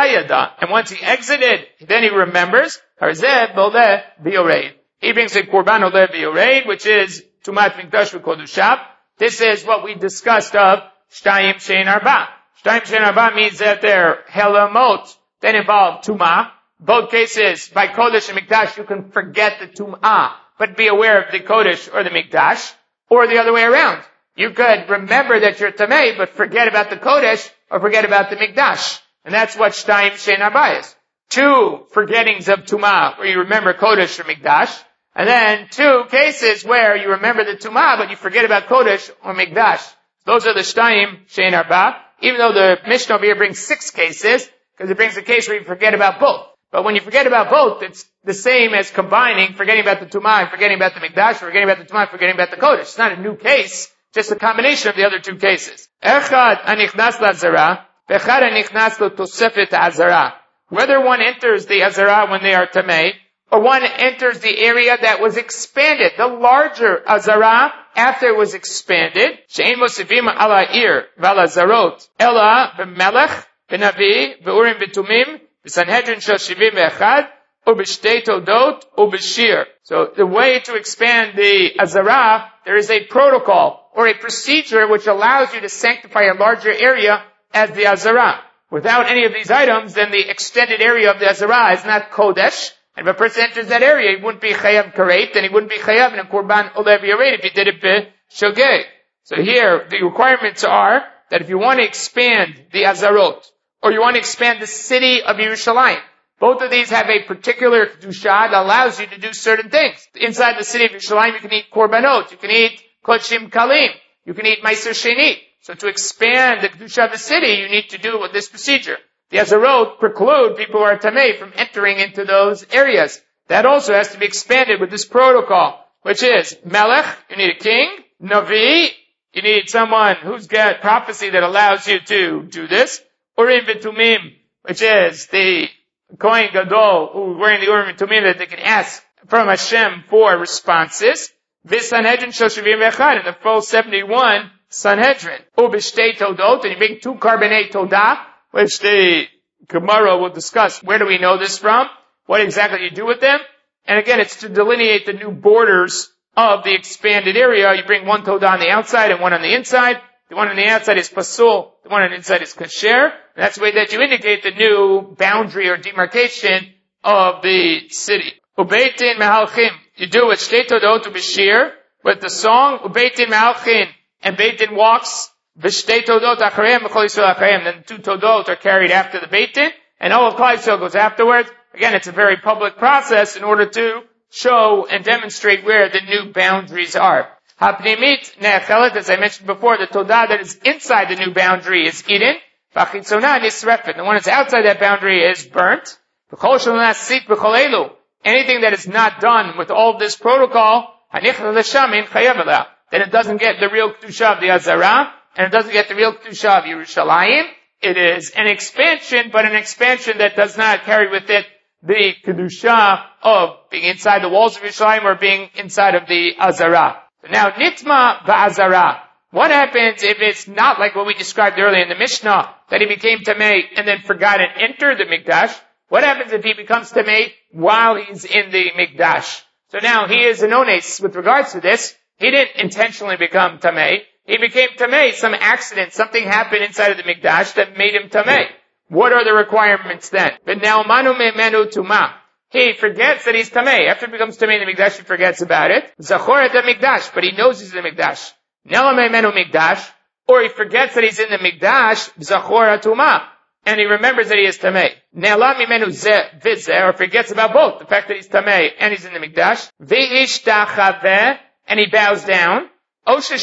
once he exited, then he remembers. He brings a korban oleh v'yored, which is Tumat Mikdash v'kodushav. This is what we discussed of Shtayim Shein Arba. Shtayim Shein Arba means that they're helamot that involve Tumah. Both cases, by Kodesh and Mikdash, you can forget the Tum'ah, but be aware of the Kodesh or the Mikdash, or the other way around. You could remember that you're Tamei, but forget about the Kodesh, or forget about the Mikdash. And that's what Shtayim Shein Arba is. 2 forgettings of Tumah, where you remember Kodesh or Mikdash, and then 2 cases where you remember the Tumah, but you forget about Kodesh or Mikdash. Those are the Shtayim Shein Arba, even though the Mishnah over here brings 6 cases, because it brings a case where you forget about both. But when you forget about both, it's the same as combining, forgetting about the Tumah and forgetting about the Mikdash, forgetting about the Tumah and forgetting about the Kodesh. It's not a new case, just a combination of the other 2 cases. Echad anichnas la'azara, v'echad anichnas l'tosefet ha'azara. Whether one enters the Azara when they are Tamei, or one enters the area that was expanded, the larger Azara, after it was expanded, she'en mosivim ala ir v'ala zarot, ela b'melech, b'navi, b'urim b'tumim, b'sanhedrin shel shivim v'echad, u'b'shtei todot, u'b'shir. So the way to expand the Azara, there is a protocol, or a procedure which allows you to sanctify a larger area as the Azara. Without any of these items, then the extended area of the Azara is not Kodesh. And if a person enters that area, he wouldn't be Chayav Karet, and he wouldn't be Chayav in a Korban Olev Yared if he did it B'Shogeg. So here, the requirements are that if you want to expand the Azarot, or you want to expand the city of Yerushalayim, both of these have a particular Kedusha that allows you to do certain things. Inside the city of Yerushalayim, you can eat Korbanot, you can eat Kodshim Kalim, you can eat Meiser Sheni. So to expand the Kedusha of the city, you need to do with this procedure. The Azarot preclude people who are Tamei from entering into those areas. That also has to be expanded with this protocol, which is Melech, you need a king, Navi, you need someone who's got prophecy that allows you to do this, Urim v'Tumim, which is the Kohen Gadol who's wearing the Urim v'Tumim that they can ask from Hashem for responses, V'Sanhedrin Shel Shivim V'Echad, and the full 71 Sanhedrin. Ubishtei Todot, and you bring 2 Karbanei Todah, which the Gemara will discuss. Where do we know this from? What exactly you do with them? And again, it's to delineate the new borders of the expanded area. You bring 1 Todah on the outside and 1 on the inside. The one on the outside is Pasul, the one on the inside is Kasher. That's the way that you indicate the new boundary or demarcation of the city. Ubeitin Mehalchim, you do with Shtei Todot Ubishir, with the song, Ubeitin Mehalchim, and Beitin walks, V'shtei Todot Acharem, V'chol Yisrael Acharem, then 2 Todot are carried after the Beitin, and all of Klal Yisrael goes afterwards. Again, it's a very public process in order to show and demonstrate where the new boundaries are. Hapnimit Ne'achelet, as I mentioned before, the Todah that is inside the new boundary is eaten. V'chitzona Nisrefet, the one that's outside that boundary is burnt. V'chol Shalom Sit V'chol Elu, anything that is not done with all of this protocol, Hanichel L'Sham in Chayav, then it doesn't get the real Kedusha of the Azara, and it doesn't get the real Kedusha of Yerushalayim. It is an expansion, but an expansion that does not carry with it the Kedusha of being inside the walls of Yerushalayim or being inside of the Azara. So now, Nitma Ba'azara. What happens if it's not like what we described earlier in the Mishnah, that he became Tamei and then forgot and entered the Mikdash? What happens if he becomes Tamei while he's in the Mikdash? So now he is an ones with regards to this. He didn't intentionally become Tamei. He became Tamei, some accident, something happened inside of the Mikdash that made him Tamei. What are the requirements then? But now, Manu Me'menu Tuma. He forgets that he's Tamei. After he becomes Tamei in the Mikdash, he forgets about it. Zachor et Mikdash, but he knows he's in the Mikdash. Nela Me'menu Mikdash, or he forgets that he's in the Mikdash, Zachor Tuma, and he remembers that he is Tamei. Nela Me'menu Vizeh, or forgets about both, the fact that he's Tamei and he's in the Mikdash. Ve'ishtachaveh, and he bows down. Or he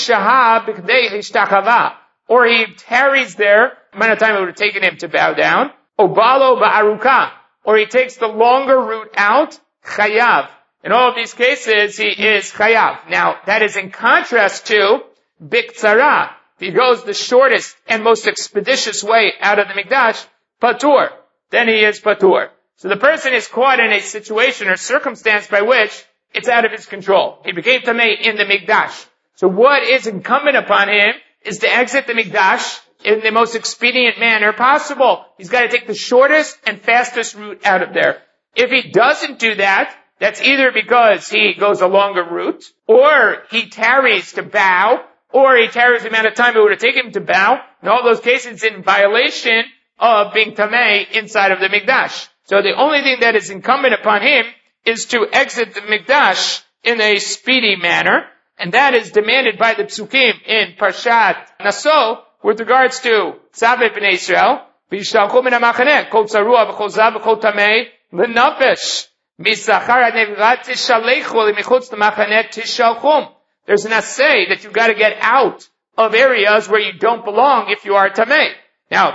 tarries there, the amount of time it would have taken him to bow down. Obalo ba'aruka, or he takes the longer route out, chayav. In all of these cases, he is chayav. Now, that is in contrast to biktsara. If he goes the shortest and most expeditious way out of the Mikdash, patur, then he is patur. So the person is caught in a situation or circumstance by which it's out of his control. He became Tamei in the Mikdash. So what is incumbent upon him is to exit the Mikdash in the most expedient manner possible. He's got to take the shortest and fastest route out of there. If he doesn't do that, that's either because he goes a longer route, or he tarries to bow, or he tarries the amount of time it would have taken him to bow. In all those cases, it's in violation of being Tamei inside of the Mikdash. So the only thing that is incumbent upon him is to exit the Mikdash in a speedy manner, and that is demanded by the Psukim in Parshat Naso with regards to Tzaveh B'nai Yisrael, V'yishtalchu min ha'machaneh, kol tzarua v'chol zav v'chol tamei l'nafesh, misachar ha'nevirat tishalechu l'michutz l'machaneh tishalchum. There's an assay that you've got to get out of areas where you don't belong if you are tamei. Now,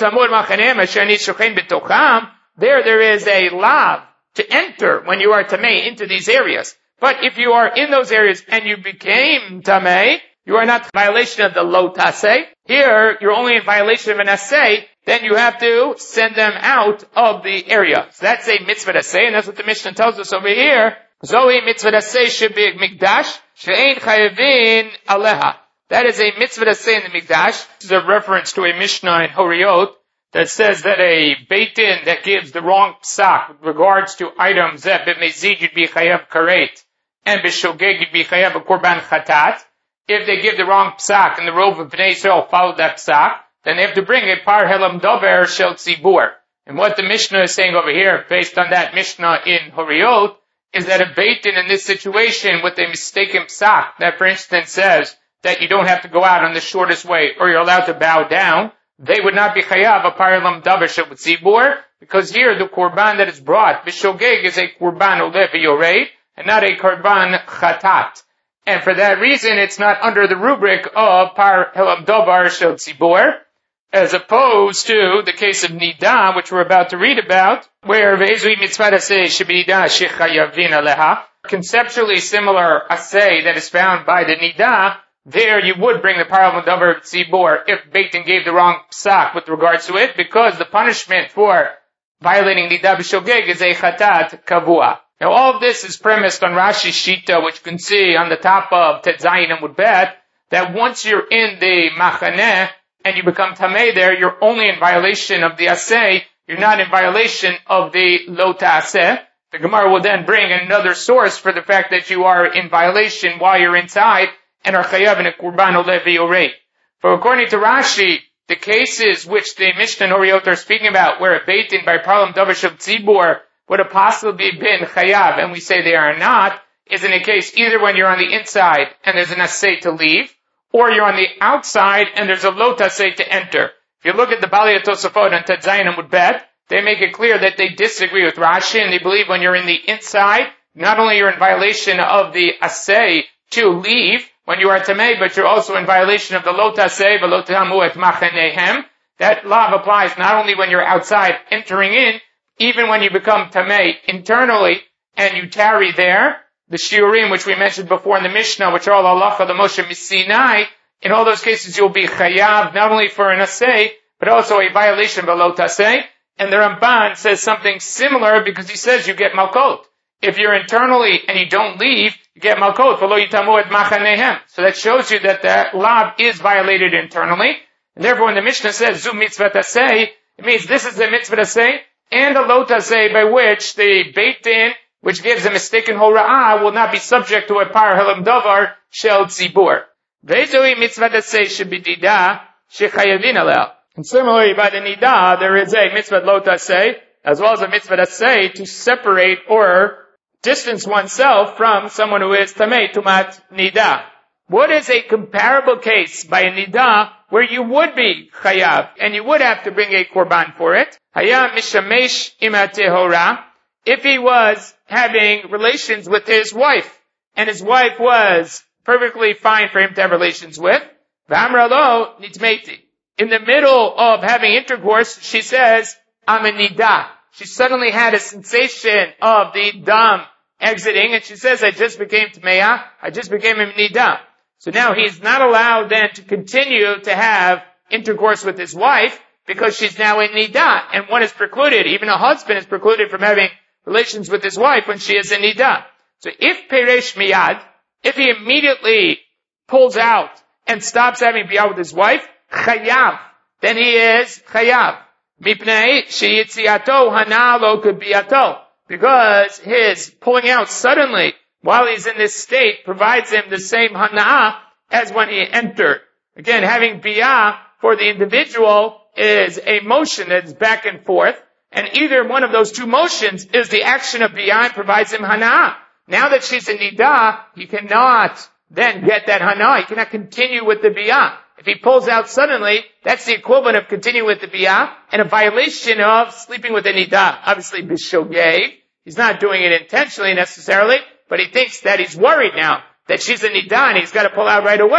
there is a lav to enter when you are tamei into these areas. But if you are in those areas and you became tamei, you are not in violation of the lo taseh. Here, you're only in violation of an aseh, then you have to send them out of the area. So that's a mitzvah aseh, and that's what the Mishnah tells us over here. Zoe mitzvah aseh should be a mikdash, she'ein chayavin aleha. That is a mitzvah aseh in the mikdash. This is a reference to a Mishnah in Horiot that says that a beit din that gives the wrong psak with regards to items that b'mezid you'd be chayav karet, and b'shogeg you'd be chayav a korban chatat. If they give the wrong psak and the rov of Bnei Yisrael followed that psak, then they have to bring a par helam dover shel tzibur. And what the Mishnah is saying over here, based on that Mishnah in Horiot, is that a beit din in this situation with a mistaken psak, that for instance says that you don't have to go out on the shortest way, or you're allowed to bow down, they would not be chayav a par helam dover shel tzibur, because here the korban that is brought, b'shogeg, is a korban olev yorei, and not a korban chatat. And for that reason, it's not under the rubric of par helam dovar shel tzibur, as opposed to the case of nida, which we're about to read about, where ve'ezui mitzvah aseh sheb'nida shechayavin aleha, conceptually similar aseh that is found by the nida. There you would bring the par helam dovar tzibur if beit din gave the wrong psak with regards to it, because the punishment for violating nida b'shogeg is a chatat kavua. Now all of this is premised on Rashi's Shita, which you can see on the top of Tet Zayin Amud Bet, that once you're in the Machaneh and you become Tamei there, you're only in violation of the Aseh, you're not in violation of the Lo Ta'aseh. The Gemara will then bring another source for the fact that you are in violation while you're inside and are Chayav in a Kurban Olev Yorei. For according to Rashi, the cases which the Mishnah and Horiot are speaking about, where a Beit Din by Parlam Davash of Tzibur would have possibly been chayav, and we say they are not, is in a case either when you're on the inside and there's an aseh to leave, or you're on the outside and there's a lo taseh to enter. If you look at the Balei Tosafot and Tet Zayin Amud Bet, they make it clear that they disagree with Rashi, and they believe when you're in the inside, not only you're in violation of the aseh to leave when you are tamei, but you're also in violation of the lo taseh v'lo tahamu et machanehem. That law applies not only when you're outside entering in, even when you become tamei internally and you tarry there. The shiurim, which we mentioned before in the Mishnah, which are all halacha the Moshe Misinai, in all those cases you'll be chayav not only for an aseh, but also a violation of a lo taseh. And the Ramban says something similar because he says you get malkot. If you're internally and you don't leave, you get malkot. V'lo yitamu et machanehem. So that shows you that the lav is violated internally. And therefore when the Mishnah says zu mitzvah taseh, it means this is a mitzvah taseh and a lo taseh by which the beit din, which gives a mistaken hora'ah, will not be subject to a par helam davar shel tzibur. Ve'zoi mitzvah taseh shebidida shechayavin aleh. And similarly, by the nidah, there is a mitzvah lo taseh, as well as a mitzvah taseh to separate or distance oneself from someone who is tamei, tumat nidah. What is a comparable case by a nidah where you would be chayav, and you would have to bring a korban for it? Haya mishamesh ima tehora, if he was having relations with his wife, and his wife was perfectly fine for him to have relations with, v'amra lo nitmeiti. In the middle of having intercourse, she says, I'm a nidah. She suddenly had a sensation of the dam exiting, and she says, I just became tmeah, I just became a nidah. So now he's not allowed then to continue to have intercourse with his wife, because she's now in nidah, and one is precluded, even a husband is precluded from having relations with his wife when she is in nidah. So if peresh miyad, if he immediately pulls out and stops having biyah with his wife, chayav, then he is chayav. Mipnei sheyitziato hana lo kebiyato, because his pulling out suddenly while he's in this state provides him the same hana as when he entered. Again, having biyah for the individual is a motion that's back and forth, and either one of those two motions is the action of biyah and provides him hana. Now that she's in nidah, he cannot then get that hana. He cannot continue with the biyah. If he pulls out suddenly, that's the equivalent of continuing with the biyah and a violation of sleeping with the nidah. Obviously, bishogeg. He's not doing it intentionally necessarily, but he thinks that he's worried now that she's a nidah and he's got to pull out right away.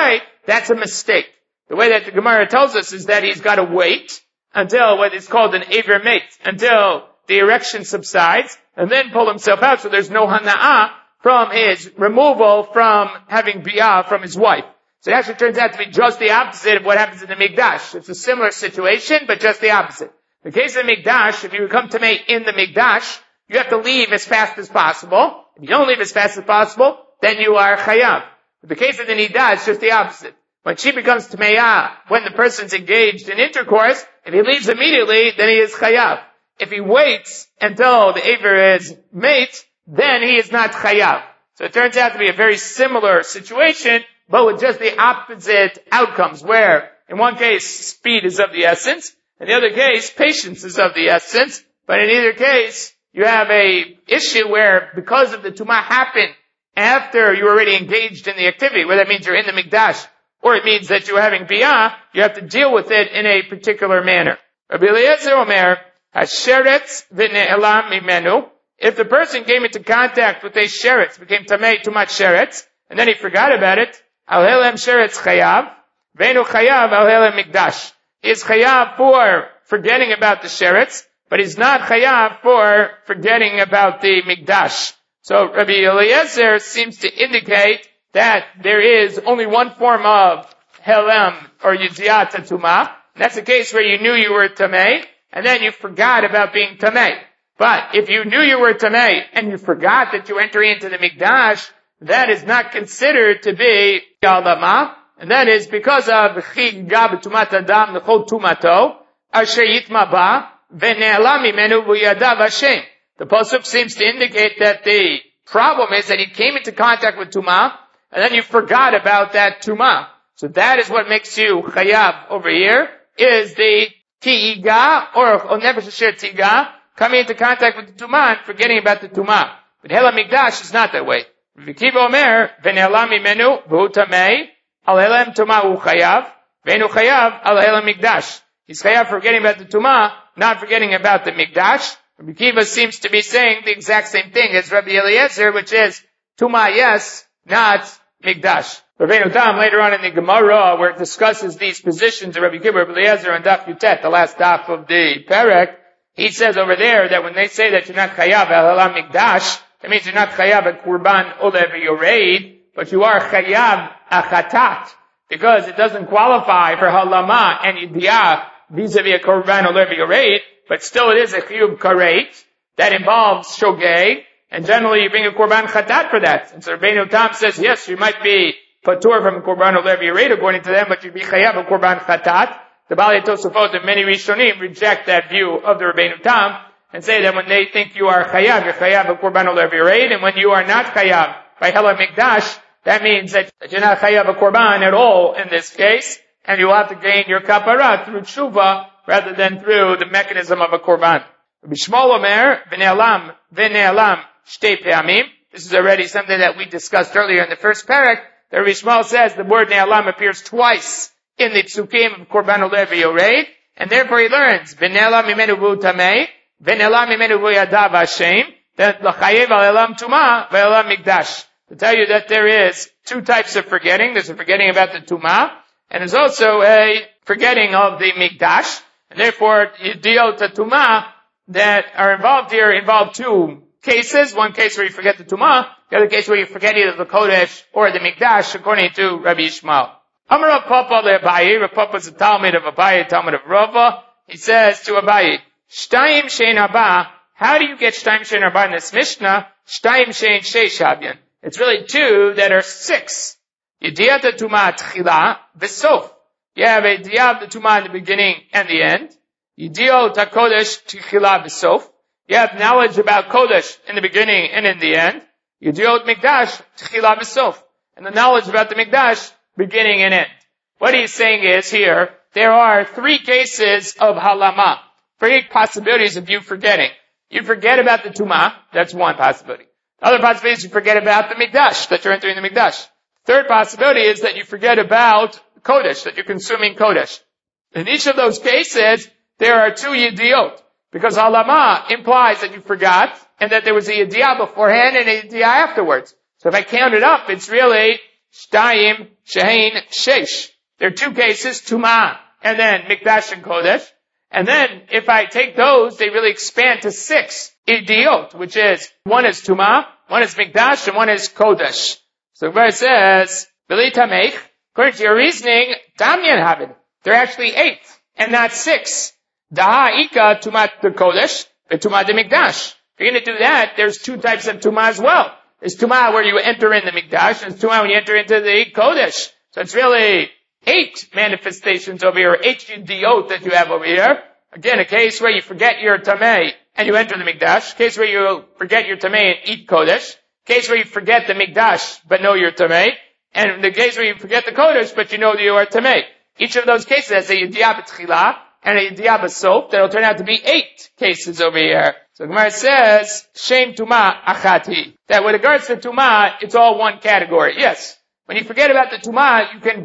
that's a mistake. The way that the Gemara tells us is that he's got to wait until what is called an Aver Mate, until the erection subsides, and then pull himself out so there's no hana'ah from his removal from having biyah from his wife. So it actually turns out to be just the opposite of what happens in the Mikdash. It's a similar situation, but just the opposite. In the case of the Mikdash, if you come to me in the Mikdash, you have to leave as fast as possible. If you don't leave as fast as possible, then you are chayav. In the case of the Nidah, it's just the opposite. When she becomes Tme'ah, when the person's engaged in intercourse, if he leaves immediately, then he is chayav. If he waits until the Aver is mate, then he is not chayav. So it turns out to be a very similar situation, but with just the opposite outcomes, where in one case, speed is of the essence, in the other case, patience is of the essence, but in either case, you have a issue where because of the tumah happened after you were already engaged in the activity, whether that means you're in the Mikdash, or it means that you're having biyah, you have to deal with it in a particular manner. Rabbi Eliezer Omer, Hasheretz v'ne'elam mimenu, if the person came into contact with a sheretz, became tamei tumat sheretz, and then he forgot about it, al helem sheretz chayav, ve'enu chayav al helem mikdash. He is chayav for forgetting about the sheretz, but he's not chayav for forgetting about the mikdash. So Rabbi Eliezer seems to indicate that there is only one form of helem or yediat tumah. That's the case where you knew you were tamei, and then you forgot about being tamei. But if you knew you were tamei and you forgot that you enter into the mikdash, that is not considered to be yalama, and that is because of chig gab tumat adam nechol tumato asher yitma ba v'ne'elam mimenu v'yadav Hashem. The pasuk seems to indicate that the problem is that he came into contact with tumah, and then you forgot about that tumah. So that is what makes you chayav over here, is the ti'iga, or nefesh asher ti'iga, coming into contact with the tumah and forgetting about the tumah. But Hela Mikdash is not that way. Rabbi Kiva Omer, v'ne'elam mimenu v'hu tamei, al helem tumah hu chayav, v'enu chayav al helem mikdash. He's chayav for forgetting about the tumah, not forgetting about the mikdash. Rabbi Kiva seems to be saying the exact same thing as Rabbi Eliezer, which is tumah yes, not mikdash. Rabbeinu Tam later on in the Gemara, where it discusses these positions of Rabbi Kiva, Rabbi Eliezer, and Daf Yutet, the last daf of the Perek, he says over there that when they say that you're not chayav al halam mikdash, that means you're not chayav at kurban olev yoreid, but you are chayav achatat, because it doesn't qualify for halama and yidiyah vis-a-vis a kurban olev yoreid, but still it is a chiyuv karet that involves shogeg, and generally you bring a korban chatat for that. And so Rabbeinu Tam says, yes, you might be patur from a korban olev yoreid according to them, but you'd be chayav a korban chatat. The Balei Tosafot and many Rishonim reject that view of the Rabbeinu Tam and say that when they think you are chayav, you're chayav a korban olev yoreid, and when you are not chayav by Hela Mikdash, that means that you're not chayav a korban at all in this case, and you will have to gain your kapara through tshuva rather than through the mechanism of a korban. Rabbi Shmuel Omer, v'ne'elam shtei pe'amim. This is already something that we discussed earlier in the first parak. The Rabbi Shmuel says the word ne'elam appears twice in the psukim of korban olev yoreid, and therefore he learns v'ne'elam mimenu v'hu tamei, v'ne'elam mimenu v'yadav Hashem, that l'chayev al-elam tumah v'elam mikdash. To tell you that there is two types of forgetting. There's a forgetting about the tumah, and there's also a forgetting of the mikdash. And therefore, yediyot tumah that are involved here involve two cases. One case where you forget the tumah, the other case where you forget either the kodesh or the mikdash, according to Rabbi Yishmael. Amar Rav Papa le'Abaye. Rav Papa is a Talmud of Abaye, Talmud of Rava. He says to Abaye, Shtayim shein haba. How do you get Shtayim shein haba in this Mishnah? Shtayim shein sheish habyan. It's really two that are six. Yediyat tumah tchila v'sof. You have a diyah of the tumah in the beginning and the end. Yediyot HaKodesh tchila v'sof. You have knowledge about Kodesh in the beginning and in the end. Yediyot Mikdash tchila v'sof. And the knowledge about the Mikdash, beginning and end. What he's saying is here, there are three cases of halama. Three possibilities of you forgetting. You forget about the tumah, that's one possibility. The other possibility is you forget about the Mikdash, that you're entering the Mikdash. Third possibility is that you forget about Kodesh, that you're consuming Kodesh. In each of those cases, there are two yediyot, because halama implies that you forgot, and that there was a yediyah beforehand and a yediyah afterwards. So if I count it up, it's really Shtayim, Shehain, Sheish. There are two cases, Tumah, and then Mikdash and Kodesh. And then, if I take those, they really expand to 6 idiot, which is, one is Tumah, one is Mikdash, and one is Kodesh. So the verse says, B'li Tameich, according to your reasoning, Tamyan Havin. They're actually 8, and not 6. Daha Ika Tumat the Kodesh, and Tumat the Mikdash. If you're going to do that, there's 2 types of Tumah as well. There's Tumah where you enter in the Mikdash, and there's Tumah when you enter into the Kodesh. So it's really 8 manifestations over here, 8 Yudiyot that you have over here. Again, a case where you forget your Tameh and you enter the Mikdash. Case where you forget your Tameh and eat Kodesh. Case where you forget the Mikdash but know your Tameh. And the case where you forget the Kodesh but you know that you are Tameh. Each of those cases has a Yudiyah B'tchila and a Yudiyah B'sof that'll turn out to be 8 cases over here. So Gemara says, Shem Tumah Achati. That with regards to Tumah, it's all one category. Yes. When you forget about the Tumah, you can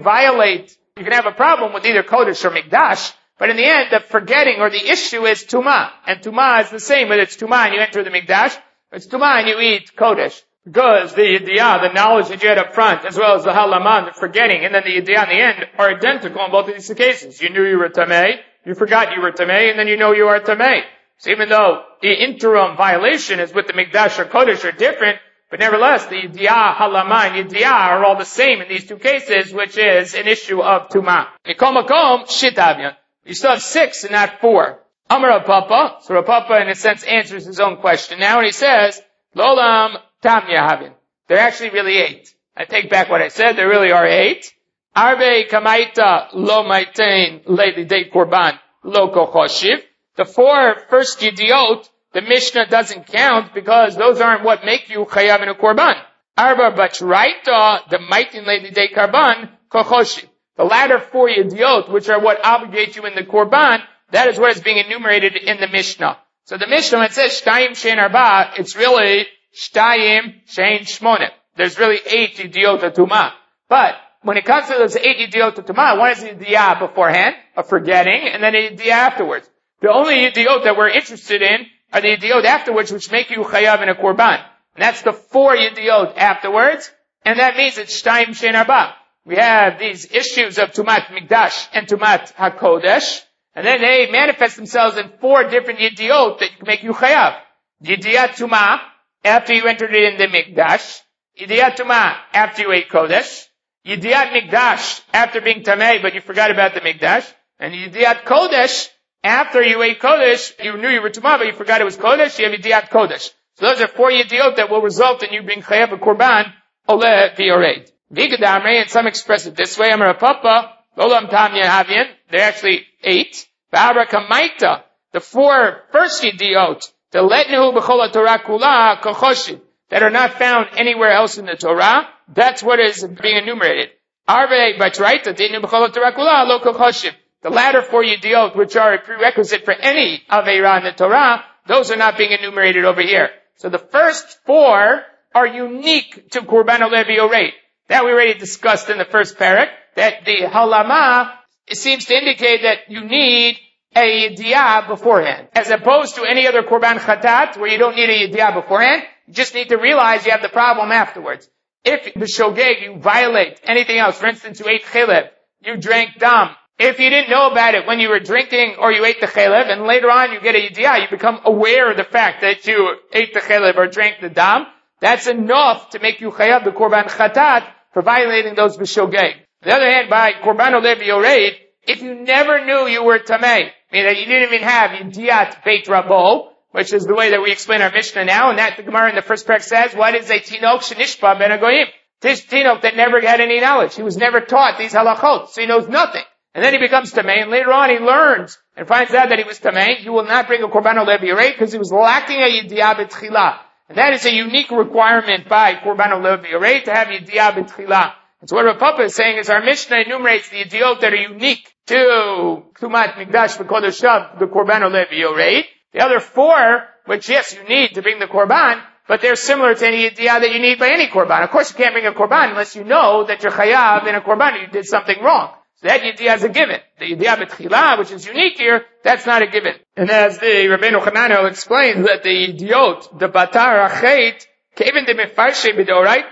have a problem with either Kodesh or Mikdash, but in the end, the forgetting or the issue is Tumah. And Tumah is the same, whether it's Tumah and you enter the Mikdash, or it's Tumah and you eat Kodesh. Because the Yidiyah, the knowledge that you had up front, as well as the Halaman, the forgetting, and then the Yidiyah in the end, are identical in both of these cases. You knew you were Tameh, you forgot you were Tameh, and then you know you are Tameh. So even though the interim violation is with the Mikdash or Kodesh are different, but nevertheless, the Yidiyah, Halama, and Yidiyah are all the same in these 2 cases, which is an issue of Tumah. Mikom Makom, Shitavyan. You still have 6 and not 4. Amar Rav Papa. So Rav Papa, in a sense, answers his own question now, and he says, Lolam Tam Yahavin. They're actually really 8. I take back what I said, there really are 8. Arbe Kamaita Lo Maitain Leili Dei Korban Lo Kochoshiv. The 4 first Yidiyot, the Mishnah doesn't count because those aren't what make you chayav in a korban. Arba b'traita, the maitin leili dei korban, kochoshi. The latter 4 yediot, which are what obligate you in the korban, that is what is being enumerated in the Mishnah. So the Mishnah, when it says shtayim shein arba, it's really shtayim shein shmonet. There's really 8 yediot of tumah. But when it comes to those 8 yediot of tumah, one is the yediyah beforehand, a forgetting, and then a yediyah afterwards. The only yediot that we're interested in are the yediot afterwards, which make you chayav in a korban. And that's the 4 yediot afterwards, and that means it's shtayim shein arba. We have these issues of Tumat Mikdash and Tumat HaKodesh, and then they manifest themselves in 4 different yediot that make you chayav. Yediyat Tumah, after you entered it in the Mikdash. Yediyat Tumah, after you ate Kodesh. Yediyat Mikdash, after being Tameh, but you forgot about the Mikdash. And Yediyat Kodesh, after you ate Kodesh, you knew you were Tumah, but you forgot it was Kodesh, you have Yediyat Kodesh. So those are 4 yediot that will result in you being chayav a korban, oleh v'yored. Vigadamre, and some express it this way, Amar Papa, Lolam Tam Yahavin, they're actually 8. V'abra Kamaita, the 4 first yediot, the letnehu b'chol Torah kula kochoshim, that are not found anywhere else in the Torah, that's what is being enumerated. Arve b'traita, dinu b'chol Torah kula lo kochoshim. The latter 4 yediot, which are a prerequisite for any aveira in the Torah, those are not being enumerated over here. So the first 4 are unique to Korban Oleh V'Yoreh. That we already discussed in the first parak, that the halama, it seems to indicate that you need a yediyah beforehand. As opposed to any other korban chatat, where you don't need a yediyah beforehand, you just need to realize you have the problem afterwards. If the shogeg, you violate anything else, for instance, you ate chelev, you drank dam. If you didn't know about it when you were drinking or you ate the chelev, and later on you get a yediyah, you become aware of the fact that you ate the chelev or drank the dam, that's enough to make you chayav the korban chatat, for violating those b'shogeg. On the other hand, by korban oleh v'yoreh, if you never knew you were tameh, meaning that you didn't even have yediyat beit rabo, which is the way that we explain our Mishnah now, and that the Gemara in the first parak says, what is a tinok shenishpa ben hagoyim? This tinok that never had any knowledge. He was never taught these halachot, so he knows nothing. And then he becomes tameh, and later on he learns and finds out that he was tameh. You will not bring a korban oleh v'yoreh because he was lacking a yediyah b'tchila. And that is a unique requirement by Korban Oleh V'Yoreh to have Yediyah B'Tchila. And so what Rav Papa is saying is our Mishnah enumerates the Yediot that are unique to Tumat Mikdash V'Kodeshav, the Korban Oleh V'Yoreh. The other 4, which yes, you need to bring the Korban, but they're similar to any Yediyah that you need by any Korban. Of course you can't bring a Korban unless you know that you're Chayav in a Korban, you did something wrong. So that Yediyah is a given. The Yediyah B'Tchila, which is unique here, that's not a given. And as the Rabbeinu Chananel explains that the Yediot, the Batar Achet, even the Mefarshe B'Doraita,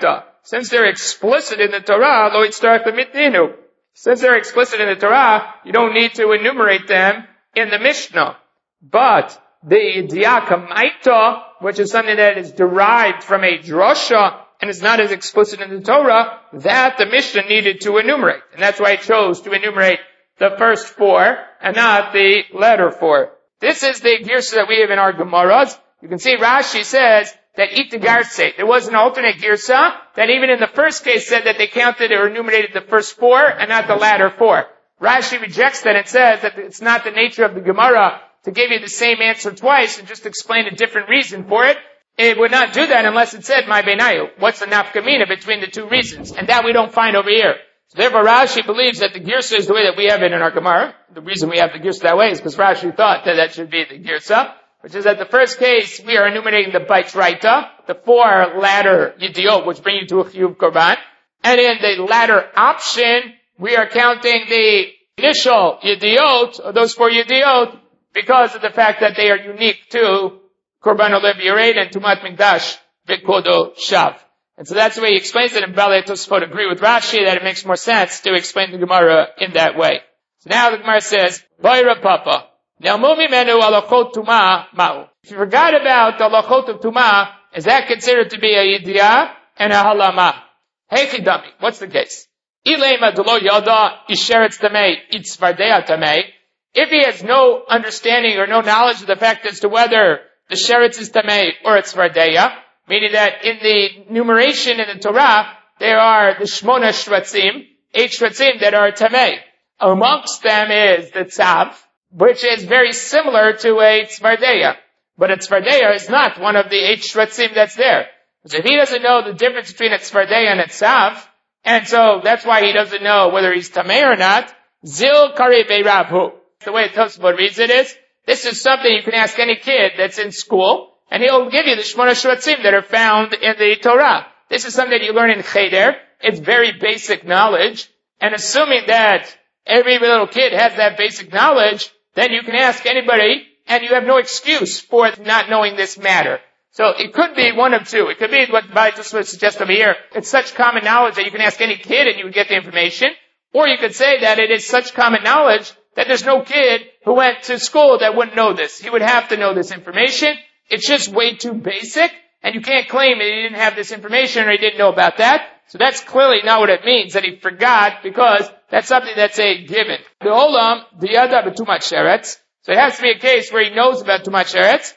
since they're explicit in the Torah, lo yitztarach l'mitninu. Since they're explicit in the Torah, you don't need to enumerate them in the Mishnah. But the Yediah Kamaita, which is something that is derived from a drasha and is not as explicit in the Torah, that the Mishnah needed to enumerate. And that's why it chose to enumerate the first four and not the latter four. This is the girsa that we have in our Gemaras. You can see Rashi says that itagarse. There was an alternate girsa that even in the first case said that they counted or enumerated the first four and not the latter four. Rashi rejects that and says that it's not the nature of the Gemara to give you the same answer twice and just explain a different reason for it. It would not do that unless it said, my benayu. What's the nafkamina between the two reasons? And that we don't find over here. So therefore Rashi believes that the girsa is the way that we have it in our Gemara. The reason we have the girsa that way is because Rashi thought that that should be the girsa, which is that the first case we are enumerating the bait raita, the four latter yidiot, which bring you to a chiyuv korban. And in the latter option, we are counting the initial yidiot, or those four yidiot, because of the fact that they are unique to Korban Olev Yered and Tumat Mikdash V'Kodo Shav. And so that's the way he explains it, and Balei Tosfot agree with Rashi that it makes more sense to explain the Gemara in that way. So now the Gemara says, Boira Papa. Now Mumi Menu Alachot Tuma Ma'u. If you forgot about the Alachot of Tuma, is that considered to be a Yidiyah and a Halama? Hey Chidami, what's the case? Ilema Delo Yada Isheretz Tamei Itzvardea Tamei. If he has no understanding or no knowledge of the fact as to whether the sheretz is tamei or it's vardeya, meaning that in the numeration in the Torah, there are the shmona shratzim, 8 shratzim that are tamei. Amongst them is the tzav, which is very similar to a tzvardeya. But a tzvardeya is not one of the 8 shratzim that's there. So if he doesn't know the difference between a tzvardeya and a tzav, and so that's why he doesn't know whether he's tamei or not, zil kari be'ravhu. The way Tosfot reads it is, this is something you can ask any kid that's in school, and he'll give you the Shmona Shratzim that are found in the Torah. This is something that you learn in Cheder. It's very basic knowledge, and assuming that every little kid has that basic knowledge, then you can ask anybody, and you have no excuse for not knowing this matter. So it could be one of two. It could be what Balei Tosfot suggests over here. It's such common knowledge that you can ask any kid and you would get the information. Or you could say that it is such common knowledge that there's no kid who went to school that wouldn't know this. He would have to know this information. It's just way too basic, and you can't claim that he didn't have this information or he didn't know about that. So that's clearly not what it means, that he forgot, because that's something that's a given. The olam, the yada b'tumat sheretz. So it has to be a case where he knows about tumat sheretz.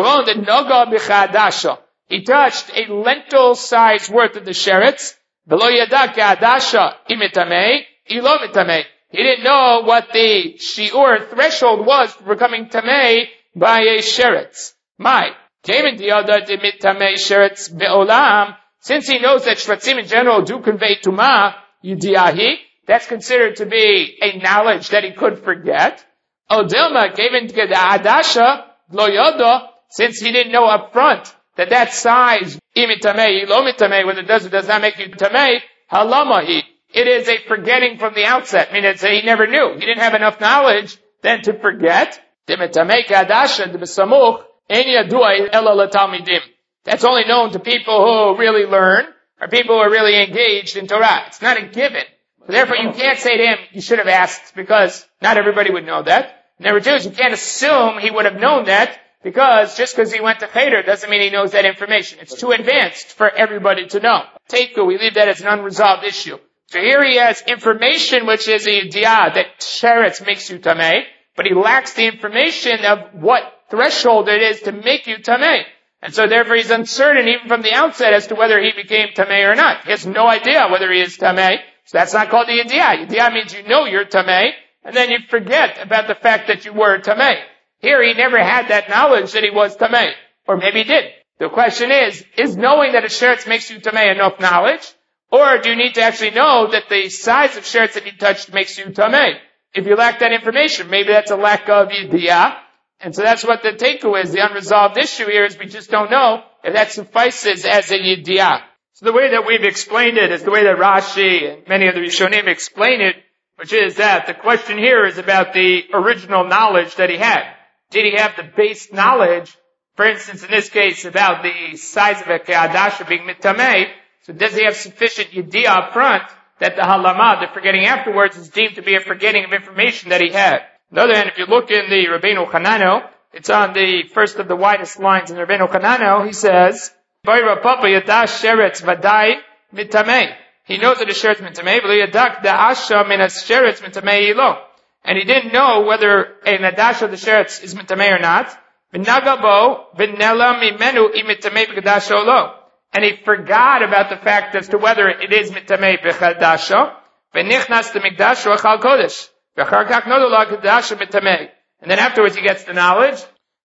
He touched a lentil-sized worth of the sheretz. V'lo yada ke'adasha imitamei, ilo mitamei. He didn't know what the shiur threshold was for becoming tamei by a sheretz. Since he knows that shratzim in general do convey tuma, yidiyahi, that's considered to be a knowledge that he could forget. Odilma gave into the adasha lo yodo, since he didn't know up front that size, imitamei, lo mitamei, whether it does or does not make you tamei, halamahi. It is a forgetting from the outset. I mean, it's he never knew. He didn't have enough knowledge then to forget. That's only known to people who really learn, or people who are really engaged in Torah. It's not a given. So therefore, you can't say to him, you should have asked, because not everybody would know that. Number two is you can't assume he would have known that, because just because he went to Cheder doesn't mean he knows that information. It's too advanced for everybody to know. Teiku, we leave that as an unresolved issue. So here he has information which is a yidiyah that sheretz makes you tamei, but he lacks the information of what threshold it is to make you tamei. And so therefore he's uncertain even from the outset as to whether he became tamei or not. He has no idea whether he is tamei. So that's not called the yidiyah. Yidiyah means you know you're tamei, and then you forget about the fact that you were tamei. Here he never had that knowledge that he was tamei. Or maybe he did. The question is knowing that a sheretz makes you tamei enough knowledge? Or do you need to actually know that the size of sheretz that you touched makes you tamei? If you lack that information, maybe that's a lack of yidiyah. And so that's what the teiku is. The unresolved issue here is we just don't know if that suffices as a yidiyah. So the way that we've explained it is the way that Rashi and many of the Rishonim explain it, which is that the question here is about the original knowledge that he had. Did he have the base knowledge, for instance, in this case, about the size of a ke'adasha being mitamei? So So does he have sufficient yediyah up front that the halama, the forgetting afterwards, is deemed to be a forgetting of information that he had? On the other hand, if you look in the Rabbeinu Hanano, it's on the first of the widest lines in Rabbeinu Hanano, he says, he knows that the sheretz mitamei, and he didn't know whether a nadash of the sheretz is mitamei or not. And he forgot about the fact as to whether it is mitamei b'chadasho. And then afterwards he gets the knowledge.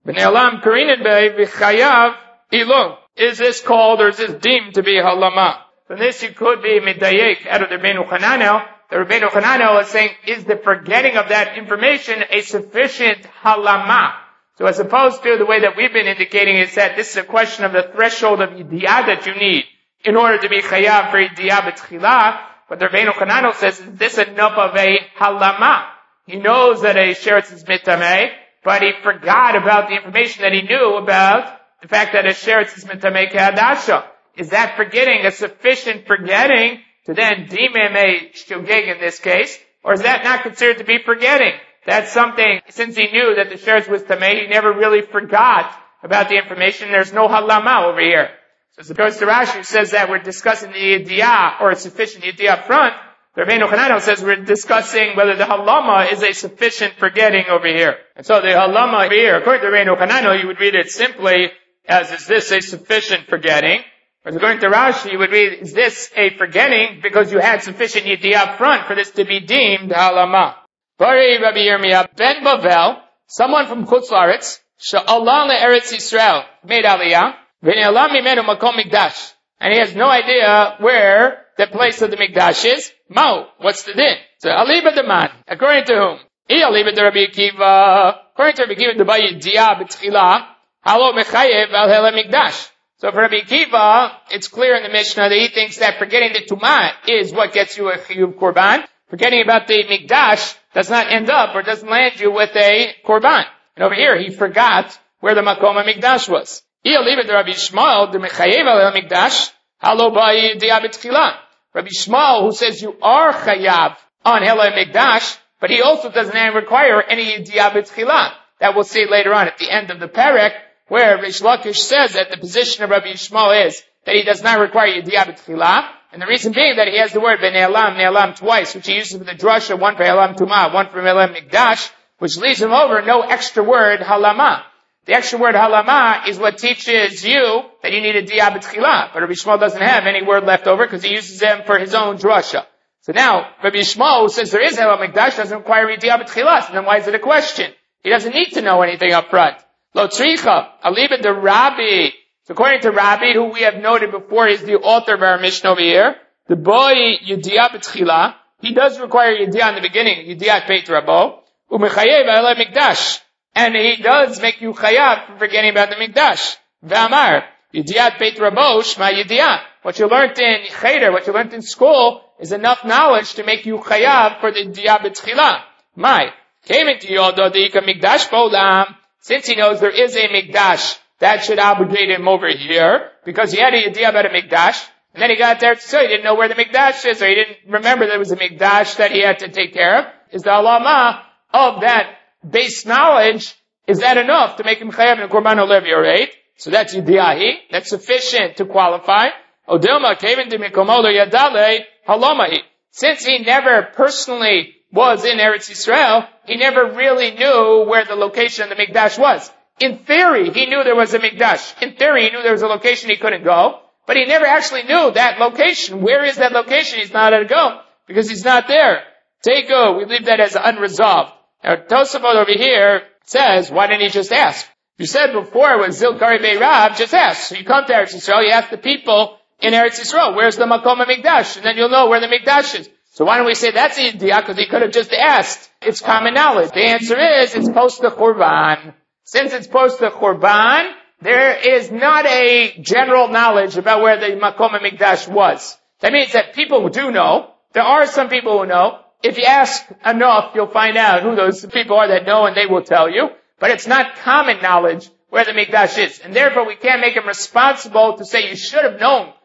Is this called or is this deemed to be halama? From this you could be midayek out of the Rabbeinu Hananel. The Rabbeinu Hananel is saying, is the forgetting of that information a sufficient halama? So as opposed to the way that we've been indicating is that this is a question of the threshold of yediyah that you need in order to be chayav for yediyah b'tchilah. But the Rabbeinu Hananel says, is this enough of a halama? He knows that a sheretz is mitamei, but he forgot about the information that he knew about the fact that a sheretz is mitamei kehadasha. Is that forgetting a sufficient forgetting to then deem him a shogeg in this case? Or is that not considered to be forgetting? That's something, since he knew that the sheretz was tamei, he never really forgot about the information. There's no halama over here. So as opposed to Rashi, who says that we're discussing the yediyah, or a sufficient yediyah up front, the Rabbeinu Hananel says we're discussing whether the halama is a sufficient forgetting over here. And so the halama over here, according to the Rabbeinu Hananel, you would read it simply as, is this a sufficient forgetting? Whereas according to Rashi, you would read, is this a forgetting because you had sufficient yediyah up front for this to be deemed halama? Bari Rabbi Yirmiyah ben Bavel, someone from Chutz La'aretz, she'alah le'eretz Yisrael, made aliyah, v'ne'alam mimenu makom mikdash, and he has no idea where the place of the mikdash is. Mao, what's the din? So aliba deman, according to whom? Aliba de Rabbi Akiva, according to Rabbi Akiva, the yediyah b'tchilah, halo mechayev al hele mikdash. So for Rabbi Akiva, it's clear in the Mishnah that he thinks that forgetting the tumah is what gets you a chiyuv korban. Forgetting about the mikdash does not end up or doesn't land you with a korban. And over here, he forgot where the makom mikdash was. Rabbi Shmuel, the mechayev al mikdash, halo b'yediyah b'tchilah. Rabbi Shmuel, who says you are chayav on Hela Mikdash, but he also doesn't require any yediyah b'tchilah. That we'll see later on at the end of the perek, where Rish Lakish says that the position of Rabbi Shmuel is that he does not require yediyah b'tchilah, and the reason being that he has the word ne'elam twice, which he uses for the drasha, one for Elam Tumah, one for Elam Mikdash, which leaves him over no extra word halama. The extra word halama is what teaches you that you need a diyah b'tchilah. But Rabbi Shmuel doesn't have any word left over because he uses them for his own drasha. So now, Rabbi Shmuel, who says there is Elam Mikdash, doesn't require a diyah b'tchilah. So then why is it a question? He doesn't need to know anything up front. Lo tzricha, aliba de Rabbi. So according to Rabbi, who we have noted before is the author of our Mishnah over here, the boy yediyah b'tchilah, he does require yediyah in the beginning, yediyah peit rabo, u'mechayev Elam Mikdash. And he does make you chayav for forgetting about the mikdash. V'amar, yediyat beit rabo shma yediyah. What you learned in cheder, what you learned in school, is enough knowledge to make you chayav for the yediyah b'tchilah. My, came into yodo deika mikdash bo'olam. Since he knows there is a mikdash, that should obligate him over here, because he had a yediyah about a mikdash, and then he got there, so he didn't know where the mikdash is, or he didn't remember there was a mikdash that he had to take care of. Is the alama of that base knowledge, is that enough to make him chayav in a korban olev yoreit? So that's yidiyahi. That's sufficient to qualify. Odilma kevin de mikomodo yadale halamahi. Since he never personally was in Eretz Yisrael, he never really knew where the location of the mikdash was. In theory, he knew there was a mikdash. In theory, he knew there was a location he couldn't go, but he never actually knew that location. Where is that location? He's not able to go because he's not there. Teiko, we leave that as unresolved. Now, Tosafot over here says, why didn't he just ask? You said before it was Zilkari Be'Rav, just ask. So you come to Eretz Yisrael, you ask the people in Eretz Yisrael, where's the Makom HaMikdash? And then you'll know where the Mikdash is. So why don't we say that's the idea? Because he could have just asked. It's common knowledge. The answer is, it's post the Churban. Since it's post the Churban, there is not a general knowledge about where the Makom HaMikdash was. That means that people do know. There are some people who know. If you ask enough, you'll find out who those people are that know and they will tell you. But it's not common knowledge where the Mikdash is. And therefore we can't make him responsible to say you should have known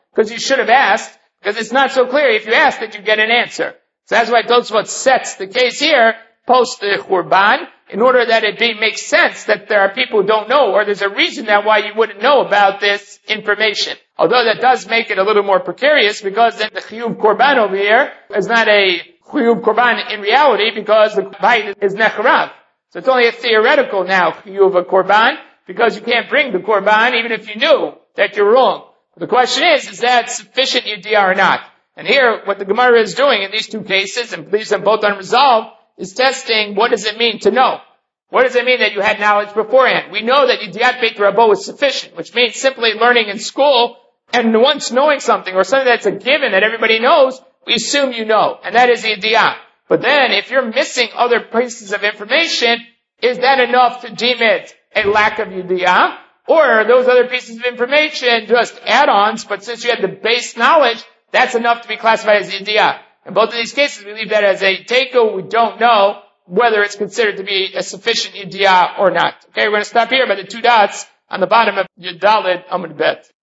because you should have asked, because it's not so clear. If you ask that you get an answer. So that's why Tosfot sets the case here, post the Churban, in order that it makes sense that there are people who don't know, or there's a reason that why you wouldn't know about this information. Although that does make it a little more precarious, because then the Chiyuv Korban over here is not a Chiyuv Korban in reality, because the Bait is Necharav. So it's only a theoretical now Chiyuv Korban, because you can't bring the Korban even if you knew that you're wrong. The question is that sufficient Yediyah or not? And here, what the Gemara is doing in these two cases, and leaves them both unresolved, is testing what does it mean to know? What does it mean that you had knowledge beforehand? We know that Yediyat Beit Rabo is sufficient, which means simply learning in school, and once knowing something, or something that's a given that everybody knows, we assume you know, and that is Yediyah. But then, if you're missing other pieces of information, is that enough to deem it a lack of Yediyah? Or are those other pieces of information just add-ons, but since you had the base knowledge, that's enough to be classified as Yediyah? In both of these cases, we leave that as a teiko. We don't know whether it's considered to be a sufficient Yediyah or not. Okay, we're going to stop here by the two dots on the bottom of Yud Daled Amud Bet.